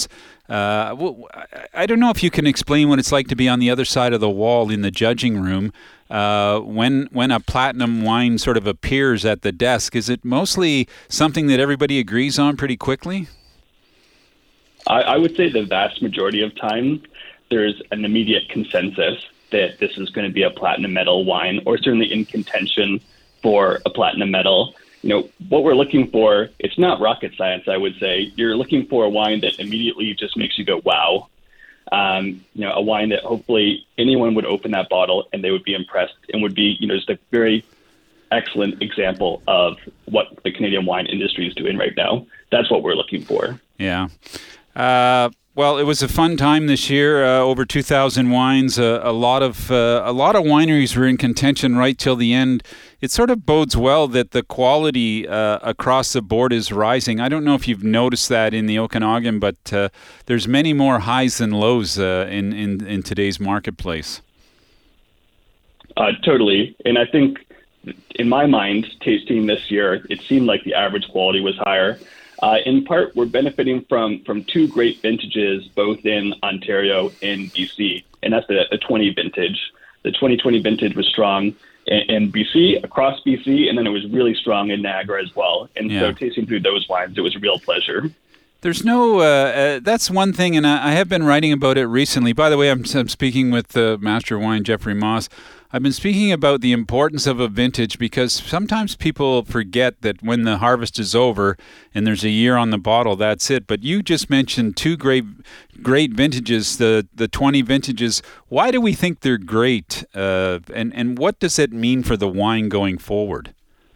Uh, well, I don't know if you can explain what it's like to be on the other side of the wall in the judging room uh, when when a platinum wine sort of appears at the desk. Is it mostly something that everybody agrees on pretty quickly? I, I would say the vast majority of time, there's an immediate consensus that this is going to be a platinum medal wine, or certainly in contention for a platinum medal. You know, what we're looking for, it's not rocket science, I would say. You're looking for a wine that immediately just makes you go, wow. Um, you know, a wine that hopefully anyone would open that bottle and they would be impressed and would be, you know, just a very excellent example of what the Canadian wine industry is doing right now. That's what we're looking for. Yeah. Uh, well, it was a fun time this year. Uh, over two thousand wines. Uh, a lot of uh, a lot of wineries were in contention right till the end. It sort of bodes well that the quality uh, across the board is rising. I don't know if you've noticed that in the Okanagan, but uh, there's many more highs than lows uh, in, in in today's marketplace. Uh, totally, and I think in my mind, tasting this year, it seemed like the average quality was higher. Uh, in part, we're benefiting from from two great vintages, both in Ontario and B C, and that's the, the twenty vintage. The twenty twenty vintage was strong in, in B C, across B C, and then it was really strong in Niagara as well. And Yeah. so tasting through those wines, it was a real pleasure. There's no, uh, uh, that's one thing, and I, I have been writing about it recently. By the way, I'm, I'm speaking with the Master of Wine, Jeffrey Moss. I've been speaking about the importance of a vintage because sometimes people forget that when the harvest is over and there's a year on the bottle, that's it. But you just mentioned two great great vintages, the, the twenty vintages. Why do we think they're great, uh, and, and what does it mean for the wine going forward?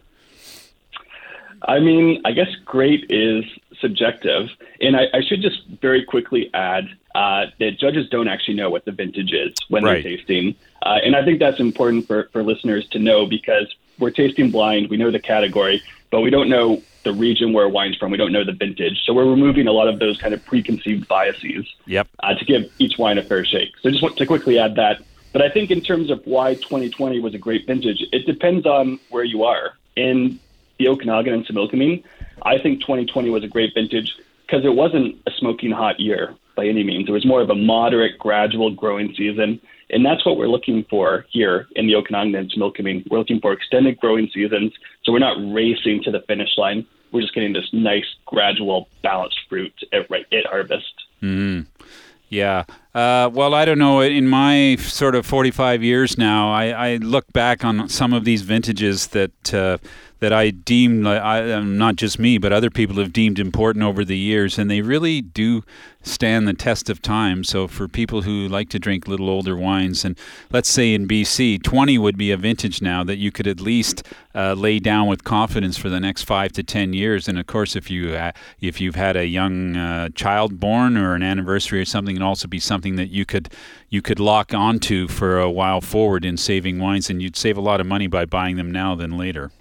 I mean, I guess great is subjective. And I, I should just very quickly add uh, that judges don't actually know what the vintage is when Right. they're tasting. Uh, and I think that's important for, for listeners to know because we're tasting blind. We know the category, but we don't know the region where a wine's from. We don't know the vintage. So we're removing a lot of those kind of preconceived biases Yep. uh, to give each wine a fair shake. So I just want to quickly add that. But I think in terms of why twenty twenty was a great vintage, it depends on where you are. In the Okanagan and Similkameen, I think twenty twenty was a great vintage because it wasn't a smoking hot year by any means. It was more of a moderate, gradual growing season. And that's what we're looking for here in the Okanagan and Similkameen. We're looking for extended growing seasons, so we're not racing to the finish line. We're just getting this nice, gradual, balanced fruit at, right, at harvest. Mm-hmm. Yeah. Uh, well, I don't know. In my sort of forty-five years now, I, I look back on some of these vintages that uh, that I deemed, I, not just me, but other people have deemed important over the years, and they really do stand the test of time. So for people who like to drink little older wines, and let's say in B C, twenty would be a vintage now that you could at least uh, lay down with confidence for the next five to ten years. And of course, if you uh, if you've had a young uh, child born or an anniversary or something, it'd also be something that you could you could lock onto for a while forward in saving wines, and you'd save a lot of money by buying them now than later.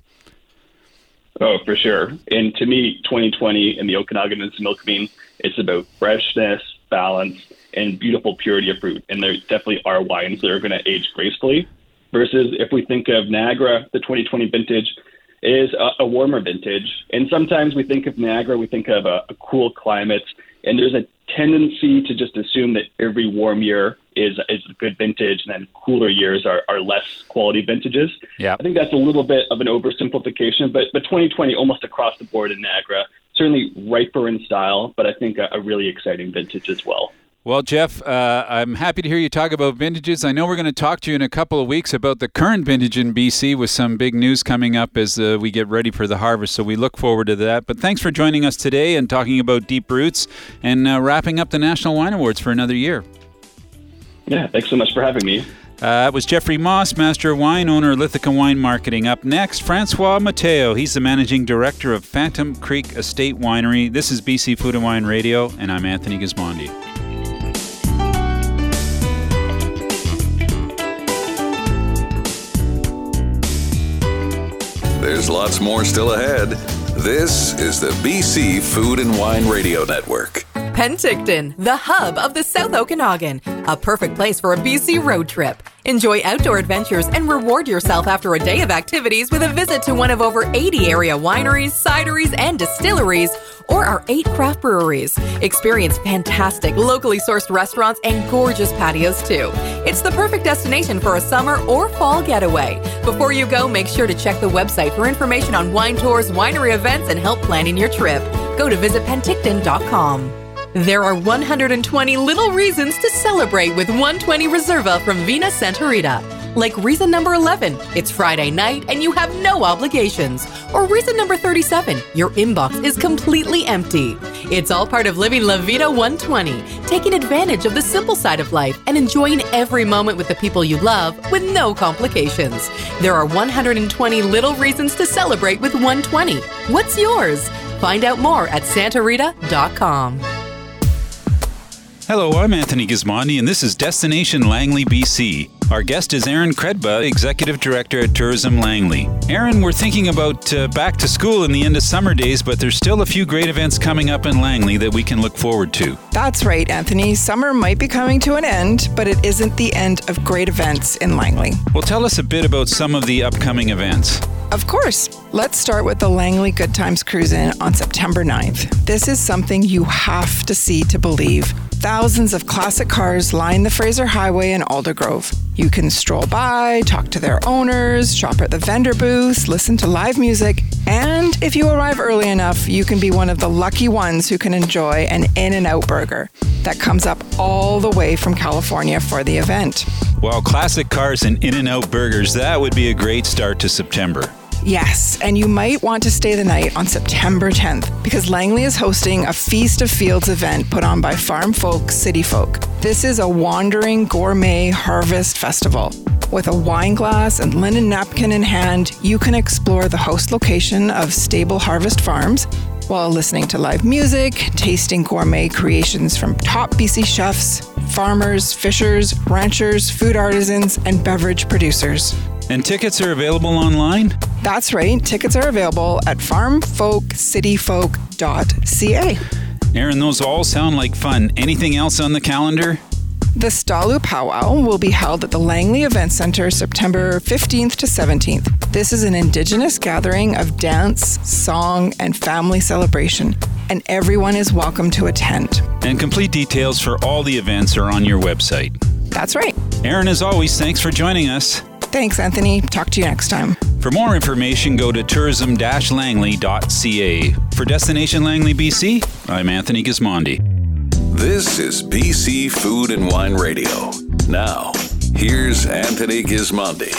Oh, for sure. And to me, twenty twenty in the Okanagan and Similkameen, it's about freshness, balance, and beautiful purity of fruit. And there definitely are wines that are going to age gracefully. Versus if we think of Niagara, the twenty twenty vintage is a, a warmer vintage. And sometimes we think of Niagara, we think of a, a cool climate. And there's a tendency to just assume that every warm year is is a good vintage, and then cooler years are, are less quality vintages. Yeah. I think that's a little bit of an oversimplification, but but twenty twenty almost across the board in Niagara, certainly riper in style, but I think a, a really exciting vintage as well. Well, Jeff, uh, I'm happy to hear you talk about vintages. I know we're going to talk to you in a couple of weeks about the current vintage in B C with some big news coming up as uh, we get ready for the harvest, so we look forward to that. But thanks for joining us today and talking about Deep Roots and uh, wrapping up the National Wine Awards for another year. Yeah, thanks so much for having me. Uh, it was Jeffrey Moss, Master of Wine, owner of Lithica Wine Marketing. Up next, Francois Mateo. He's the managing director of Phantom Creek Estate Winery. This is B C Food and Wine Radio, and I'm Anthony Gismondi. There's lots more still ahead. This is the B C Food and Wine Radio Network. Penticton, the hub of the South Okanagan. A perfect place for a B C road trip. Enjoy outdoor adventures and reward yourself after a day of activities with a visit to one of over eighty area wineries, cideries, and distilleries, or our eight craft breweries. Experience fantastic, locally sourced restaurants and gorgeous patios, too. It's the perfect destination for a summer or fall getaway. Before you go, make sure to check the website for information on wine tours, winery events, and help planning your trip. Go to visit penticton dot com. There are one hundred twenty little reasons to celebrate with one twenty Reserva from Vina Santa Rita. Like reason number eleven, it's Friday night and you have no obligations. Or reason number thirty-seven, your inbox is completely empty. It's all part of living La Vida one twenty, taking advantage of the simple side of life and enjoying every moment with the people you love with no complications. There are one hundred twenty little reasons to celebrate with one twenty. What's yours? Find out more at santa rita dot com. Hello, I'm Anthony Gismondi, and this is Destination Langley, B C. Our guest is Aaron Kredba, Executive Director at Tourism Langley. Aaron, we're thinking about uh, back to school in the end of summer days, but there's still a few great events coming up in Langley that we can look forward to. That's right, Anthony. Summer might be coming to an end, but it isn't the end of great events in Langley. Well, tell us a bit about some of the upcoming events. Of course. Let's start with the Langley Good Times Cruise-In on September ninth. This is something you have to see to believe. Thousands of classic cars line the Fraser Highway in Aldergrove. You can stroll by, talk to their owners, shop at the vendor booths, listen to live music, and if you arrive early enough, you can be one of the lucky ones who can enjoy an In-N-Out burger that comes up all the way from California for the event. Well, classic cars and In-N-Out burgers, that would be a great start to September. Yes, and you might want to stay the night on September tenth because Langley is hosting a Feast of Fields event put on by Farm Folk, City Folk. This is a wandering gourmet harvest festival. With a wine glass and linen napkin in hand, you can explore the host location of Stable Harvest Farms while listening to live music, tasting gourmet creations from top B C chefs, farmers, fishers, ranchers, food artisans, and beverage producers. And tickets are available online? That's right. Tickets are available at farm folk city folk dot c a. Aaron, those all sound like fun. Anything else on the calendar? The Stalu Powwow will be held at the Langley Event Center September fifteenth to seventeenth. This is an Indigenous gathering of dance, song, and family celebration, and everyone is welcome to attend. And complete details for all the events are on your website. That's right. Aaron, as always, thanks for joining us. Thanks, Anthony. Talk to you next time. For more information, go to tourism dash langley dot c a. For Destination Langley, B C, I'm Anthony Gismondi. This is B C Food and Wine Radio. Now, here's Anthony Gismondi.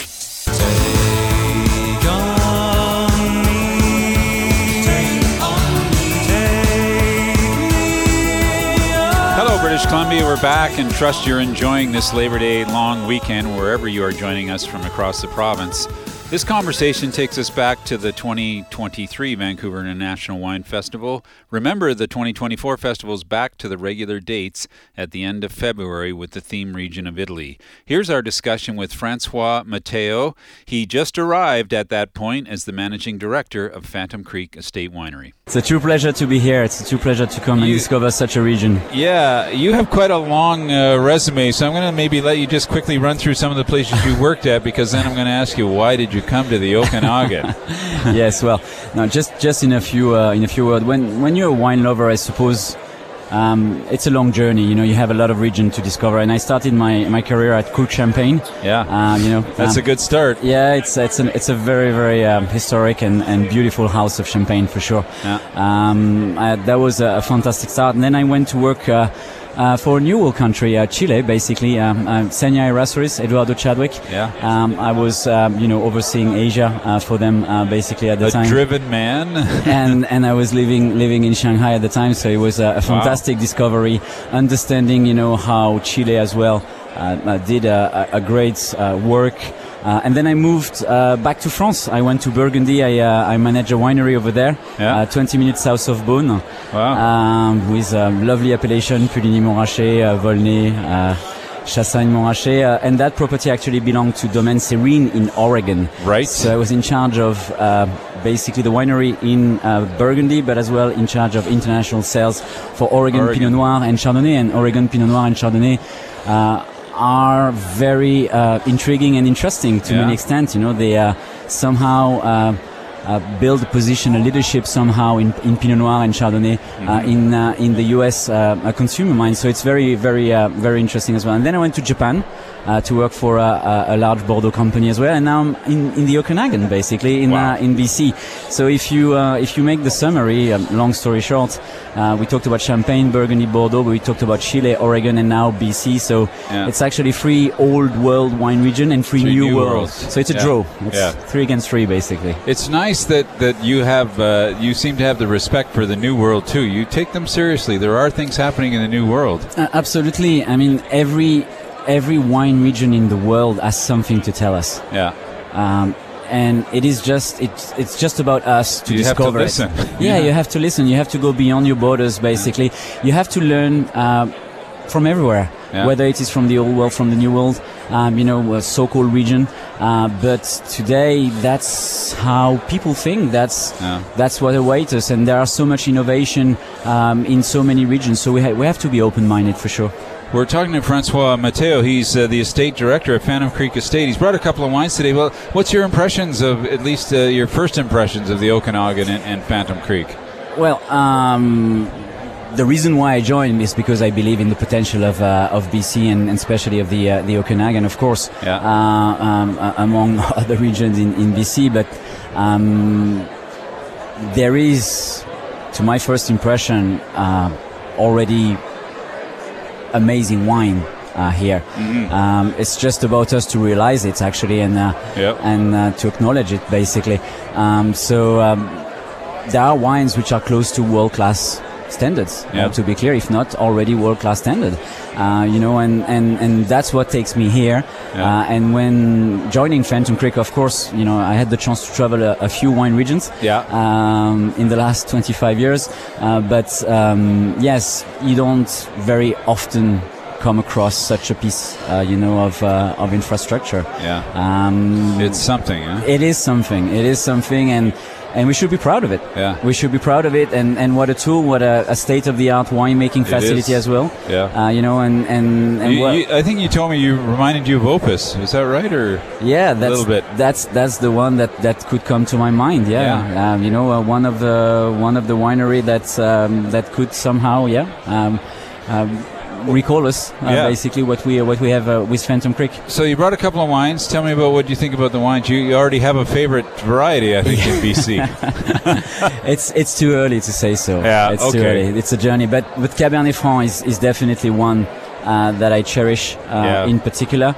Take on me, take on me, take me on. Hello, British Columbia. We're back and trust you're enjoying this Labor Day long weekend wherever you are joining us from across the province. This conversation takes us back to the twenty twenty-three Vancouver International Wine Festival. Remember, the twenty twenty-four festival is back to the regular dates at the end of February with the theme region of Italy. Here's our discussion with Francois Matteo. He just arrived at that point as the managing director of Phantom Creek Estate Winery. It's a true pleasure to be here. It's a true pleasure to come and You- discover such a region. Yeah, you have quite a long uh, resume, so I'm going to maybe let you just quickly run through some of the places you worked at, because then I'm going to ask you, why did you come to the Okanagan? Yes, well, no, just just in a few uh, in a few words. When when you're a wine lover, I suppose um, it's a long journey. You know, you have a lot of region to discover. And I started my, my career at Krug Champagne. Yeah, uh, you know, that's um, a good start. Yeah, it's it's a it's a very very um, historic and, and beautiful house of champagne for sure. Yeah. Um, I, that was a, a fantastic start. And then I went to work. Uh, Uh, for a new world country, uh, Chile, basically, um, um, Senya Errázuriz, Eduardo Chadwick. Yeah. Um, I was, um, you know, overseeing Asia uh, for them, uh, basically at the a time. A driven man. and and I was living living in Shanghai at the time, so it was a, a fantastic wow. discovery, understanding, you know, how Chile as well uh, uh, did a, a great uh, work. Uh, and then I moved uh, back to France. I went to Burgundy. I, uh, I manage a winery over there, yeah. uh, twenty minutes south of Beaune, wow. um, with um, lovely appellation, Puligny-Montrachet, uh, Volnay, uh, Chassagne-Montrachet. Uh, and that property actually belonged to Domaine Serine in Oregon. Right. So I was in charge of uh, basically the winery in uh, Burgundy, but as well in charge of international sales for Oregon, Oregon. Pinot Noir and Chardonnay. And Oregon Pinot Noir and Chardonnay uh, are very uh, intriguing and interesting to Yeah. many extent. You know, they uh, somehow uh, uh, build a position, a leadership somehow in, in Pinot Noir and Chardonnay Mm-hmm. uh, in uh, in the U S uh, uh, consumer mind. So it's very, very, uh, very interesting as well. And then I went to Japan uh, to work for a, a, a large Bordeaux company as well. And now I'm in, in the Okanagan, basically in Wow. uh, in B C. So if you uh, if you make the summary, um, long story short, uh, we talked about Champagne, Burgundy, Bordeaux, but we talked about Chile, Oregon, and now B C. So Yeah. it's actually three old world wine region and three, Three new, new worlds. worlds. So it's a Yeah. draw. It's Yeah. three against three, basically. It's nice that, that you have uh, you seem to have the respect for the new world too. You take them seriously. There are things happening in the new world. Uh, absolutely. I mean, every every wine region in the world has something to tell us. Yeah. Um, and it is just it's it's just about us to You have to discover listen. it. Yeah, Yeah. you have to listen. You have to go beyond your borders. Basically, you have to learn uh, from everywhere. Yeah. Whether it is from the old world, from the new world, um, you know, a so-called region. Uh, but today, that's how people think. That's Yeah. that's what awaits us. And there are so much innovation um, in so many regions. So we ha- we have to be open-minded for sure. We're talking to Francois Matteo. He's uh, the estate director at Phantom Creek Estate. He's brought a couple of wines today. Well, what's your impressions of, at least uh, your first impressions of the Okanagan and, and Phantom Creek? Well, um, the reason why I joined is because I believe in the potential of uh, of B C and, and especially of the uh, the Okanagan, of course, Yeah. uh, um, uh, among other regions in, in B C. But um, there is, to my first impression, uh, already amazing wine uh, here. Mm-hmm. Um, it's just about us to realize it, actually, and uh, Yep. and uh, to acknowledge it, basically. Um, so um, there are wines which are close to world-class standards, Yeah. uh, to be clear, if not already world-class standard. Uh, you know, and, and, and that's what takes me here. Yeah. Uh, and when joining Phantom Creek, of course, you know, I had the chance to travel a, a few wine regions Yeah. um, in the last twenty-five years. Uh, but um, yes, you don't very often come across such a piece, uh, you know, of uh, of infrastructure. Yeah. Um, It's something, huh? it is something. It is something, and and we should be proud of it. Yeah. We should be proud of it, and, and what a tool, what a, a state-of-the-art winemaking It facility is. as well. Yeah. Uh, you know, and and, and You, what, you, I think you told me you reminded you of Opus. Is that right? Or yeah, that's little bit. that's that's the one that, that could come to my mind. Yeah, Yeah. Um, you know, uh, one of the one of the winery that's um, that could somehow, yeah. Um, um, recall us uh, Yeah. basically what we what we have uh, with Phantom Creek. So you brought a couple of wines. Tell me about what you think about the wines. You, you already have a favorite variety, I think, in B C. It's it's too early to say so. Yeah, it's too okay. early. It's a journey, but but Cabernet Franc is, is definitely one uh, that I cherish uh, Yeah. in particular.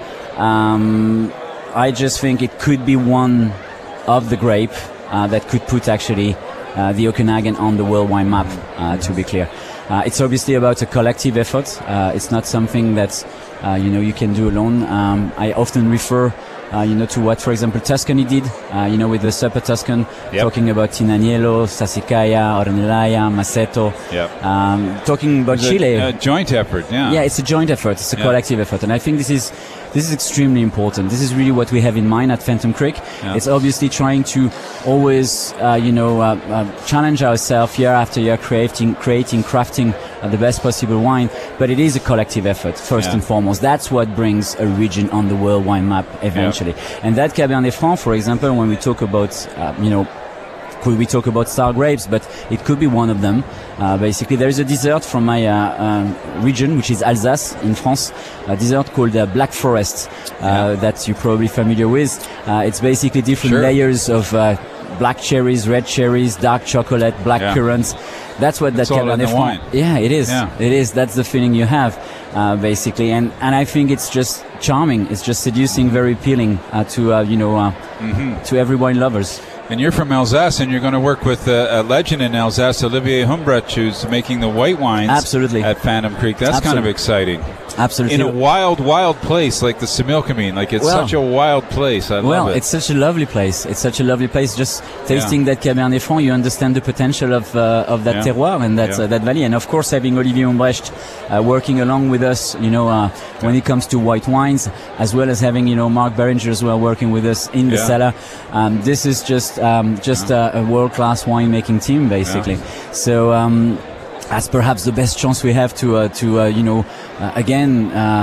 Um, I just think it could be one of the grape uh, that could put actually uh, the Okanagan on the world wine map. Uh, to be clear, uh, it's obviously about a collective effort. Uh, it's not something that uh, you know you can do alone. Um, I often refer. Uh, you know, to what, for example, Tuscany did, uh, you know, with the Super Tuscan, Yep. talking about Tinaniello, Sassicaia, Ornellaia, Maceto, Yep. um, talking about It's a- Chile. A, joint effort, yeah. Yeah, it's a joint effort. It's a Yeah. collective effort, and I think this is this is extremely important. This is really what we have in mind at Phantom Creek. Yeah. It's obviously trying to always, uh, you know, uh, uh, challenge ourselves year after year, creating, creating, crafting uh, the best possible wine. But it is a collective effort first Yeah. and foremost. That's what brings a region on the world wine map eventually. And that Cabernet Franc, for example, when we talk about, uh, you know. Could we talk about star grapes, but it could be one of them. Uh, basically, there is a dessert from my uh, um, region, which is Alsace in France, a dessert called uh, Black Forest uh, Yeah. that you're probably familiar with. Uh, it's basically different Sure. layers of uh, black cherries, red cherries, dark chocolate, black Yeah. currants. That's what that It's all in Cabernet the Franc. wine. Yeah, it is. Yeah. It is. That's the feeling you have, uh, basically, and and I think it's just charming. It's just seducing, very appealing uh, to uh, you know uh, Mm-hmm. to every wine lovers. And you're from Alsace, and you're going to work with uh, a legend in Alsace, Olivier Humbrecht, who's making the white wines Absolutely. at Phantom Creek. That's kind of Absolutely. exciting. Absolutely. In a wild, wild place like the Similkameen. Like, it's Well- such a wild place. I Well, love it. it's such a lovely place. It's such a lovely place. Just tasting that Cabernet Franc, you understand the potential of uh, of that Yeah. terroir and that Yeah. uh, that valley. And of course, having Olivier Humbrecht uh, working along with us, you know, uh, when it comes to white wines, as well as having you know Mark Beringer as well working with us in the Yeah. cellar. Um, this is just um, just a, a world-class winemaking team, basically. So. Um, that's perhaps the best chance we have to, uh, to uh, you know, uh, again, uh,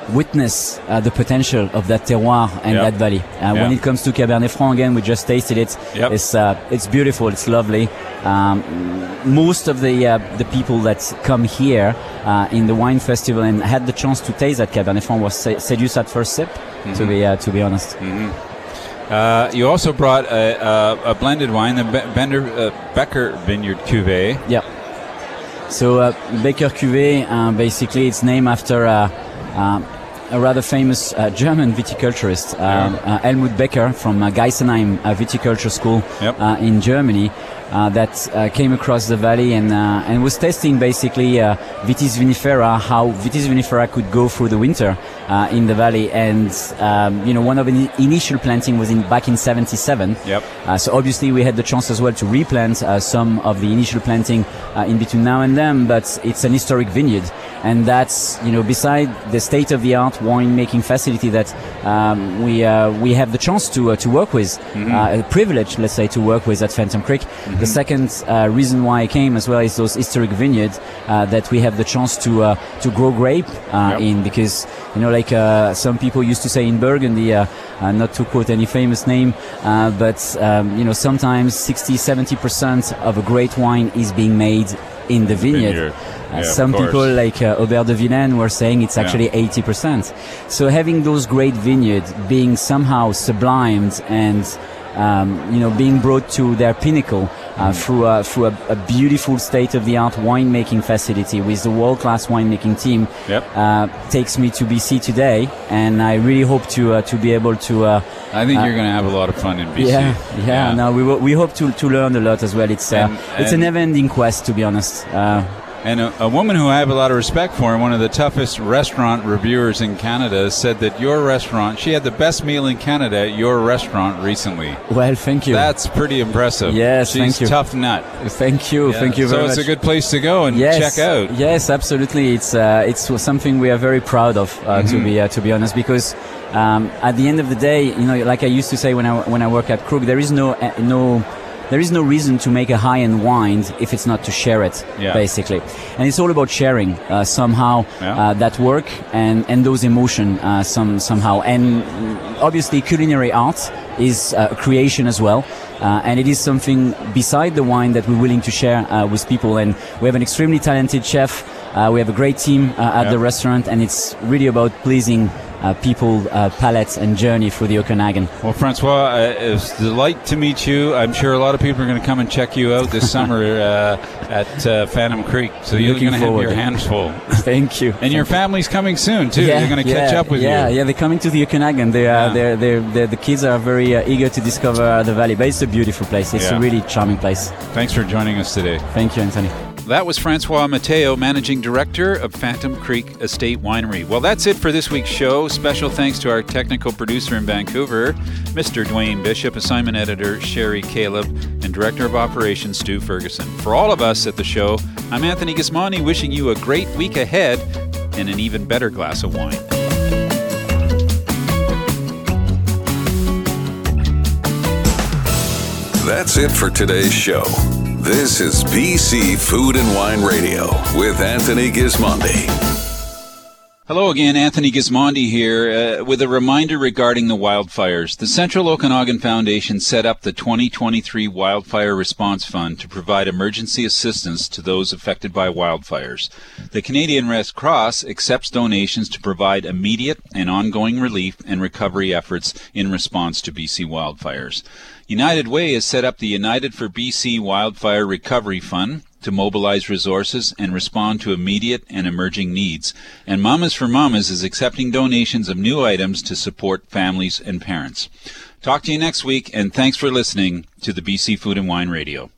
witness uh, the potential of that terroir and Yep. that valley. Uh, Yeah. When it comes to Cabernet Franc, again, we just tasted it. Yep. It's uh, it's beautiful. It's lovely. Um, most of the uh, the people that come here uh, in the wine festival and had the chance to taste that Cabernet Franc was se- seduced at first sip. Mm-hmm. To be uh, to be honest. Mm-hmm. Uh, you also brought a, a, a blended wine, the Be- Bender, uh, Becker Vineyard Cuvée. Yeah. So uh, Becker Cuvée, uh, basically, it's named after uh, uh, a rather famous uh, German viticulturist, um, uh, Helmut Becker from uh, Geisenheim uh, Viticulture School Yep. uh, in Germany. Uh, that uh, came across the valley and uh, and was testing basically uh, Vitis vinifera, how Vitis vinifera could go through the winter uh, in the valley. And um, you know, one of the initial planting was in back in seventy-seven. Yep. Uh, so obviously we had the chance as well to replant uh, some of the initial planting uh, in between now and then. But it's an historic vineyard, and that's, you know, beside the state-of-the-art winemaking facility that um, we uh, we have the chance to uh, to work with, Mhm. uh, a privilege, let's say, to work with at Phantom Creek. The second uh, reason why I came as well is those historic vineyards uh, that we have the chance to uh, to grow grape uh, Yep. in, because, you know, like uh, some people used to say in Burgundy, uh, uh, not to quote any famous name, uh, but um, you know, sometimes sixty, seventy percent of a great wine is being made in the vineyard. Vineyard. Uh, Yeah, of some course. people like uh, Aubert de Vilaine were saying it's Yeah. actually eighty percent. So having those great vineyards being somehow sublimed and um, you know, being brought to their pinnacle uh, through a, through a, a beautiful state-of-the-art winemaking facility with the world-class winemaking team, Yep. uh, takes me to B C today, and I really hope to uh, to be able to. Uh, I think uh, you're going to have a lot of fun in B C. Yeah, yeah. No, we wo- we hope to to learn a lot as well. It's uh, And- it's and- a never-ending quest, to be honest. Uh, And a, a woman who I have a lot of respect for, and one of the toughest restaurant reviewers in Canada, said that your restaurant, she had the best meal in Canada at your restaurant recently. well, thank you. That's pretty impressive. Yes, She's thank you. tough nut. Thank you, Yeah. thank you so very it's much. a good place to go and yes, check out. Yes, absolutely. It's uh, it's something we are very proud of, uh, to Mhm. be uh, to be honest, because um, at the end of the day, you know, like I used to say when I when I work at Krug, there is no uh, no. There is no reason to make a high-end wine if it's not to share it, Yeah. basically. And it's all about sharing uh, somehow Yeah. uh, that work and, and those emotion uh, some somehow. And obviously, culinary art is uh, a creation as well. Uh, and it is something beside the wine that we're willing to share uh, with people. And we have an extremely talented chef. Uh, we have a great team uh, at Yeah. the restaurant, and it's really about pleasing uh, people, uh, palate and journey through the Okanagan. Well, Francois, uh, it was a delight to meet you. I'm sure a lot of people are going to come and check you out this summer uh, at uh, Phantom Creek. So you're Looking going to have forward your to it. hands full. Thank you. And your family's coming soon, too. Yeah, They're going to catch yeah, up with yeah, you. Yeah, they're coming to the Okanagan. They are, Yeah. they're, they're, they're, the kids are very uh, eager to discover the valley. But it's a beautiful place. It's Yeah. a really charming place. Thanks for joining us today. Thank you, Anthony. That was Francois Mateo, Managing Director of Phantom Creek Estate Winery. Well, that's it for this week's show. Special thanks to our technical producer in Vancouver, Mister Dwayne Bishop, assignment editor Sherry Caleb, and Director of Operations Stu Ferguson. For all of us at the show, I'm Anthony Gismondi, wishing you a great week ahead and an even better glass of wine. That's it for today's show. This is B C Food and Wine Radio with Anthony Gismondi. Hello again, Anthony Gismondi here uh, with a reminder regarding the wildfires. The Central Okanagan Foundation set up the twenty twenty-three Wildfire Response Fund to provide emergency assistance to those affected by wildfires. The Canadian Red Cross accepts donations to provide immediate and ongoing relief and recovery efforts in response to B C wildfires. United Way has set up the United for B C Wildfire Recovery Fund to mobilize resources and respond to immediate and emerging needs. And Mamas for Mamas is accepting donations of new items to support families and parents. Talk to you next week, and thanks for listening to the B C Food and Wine Radio.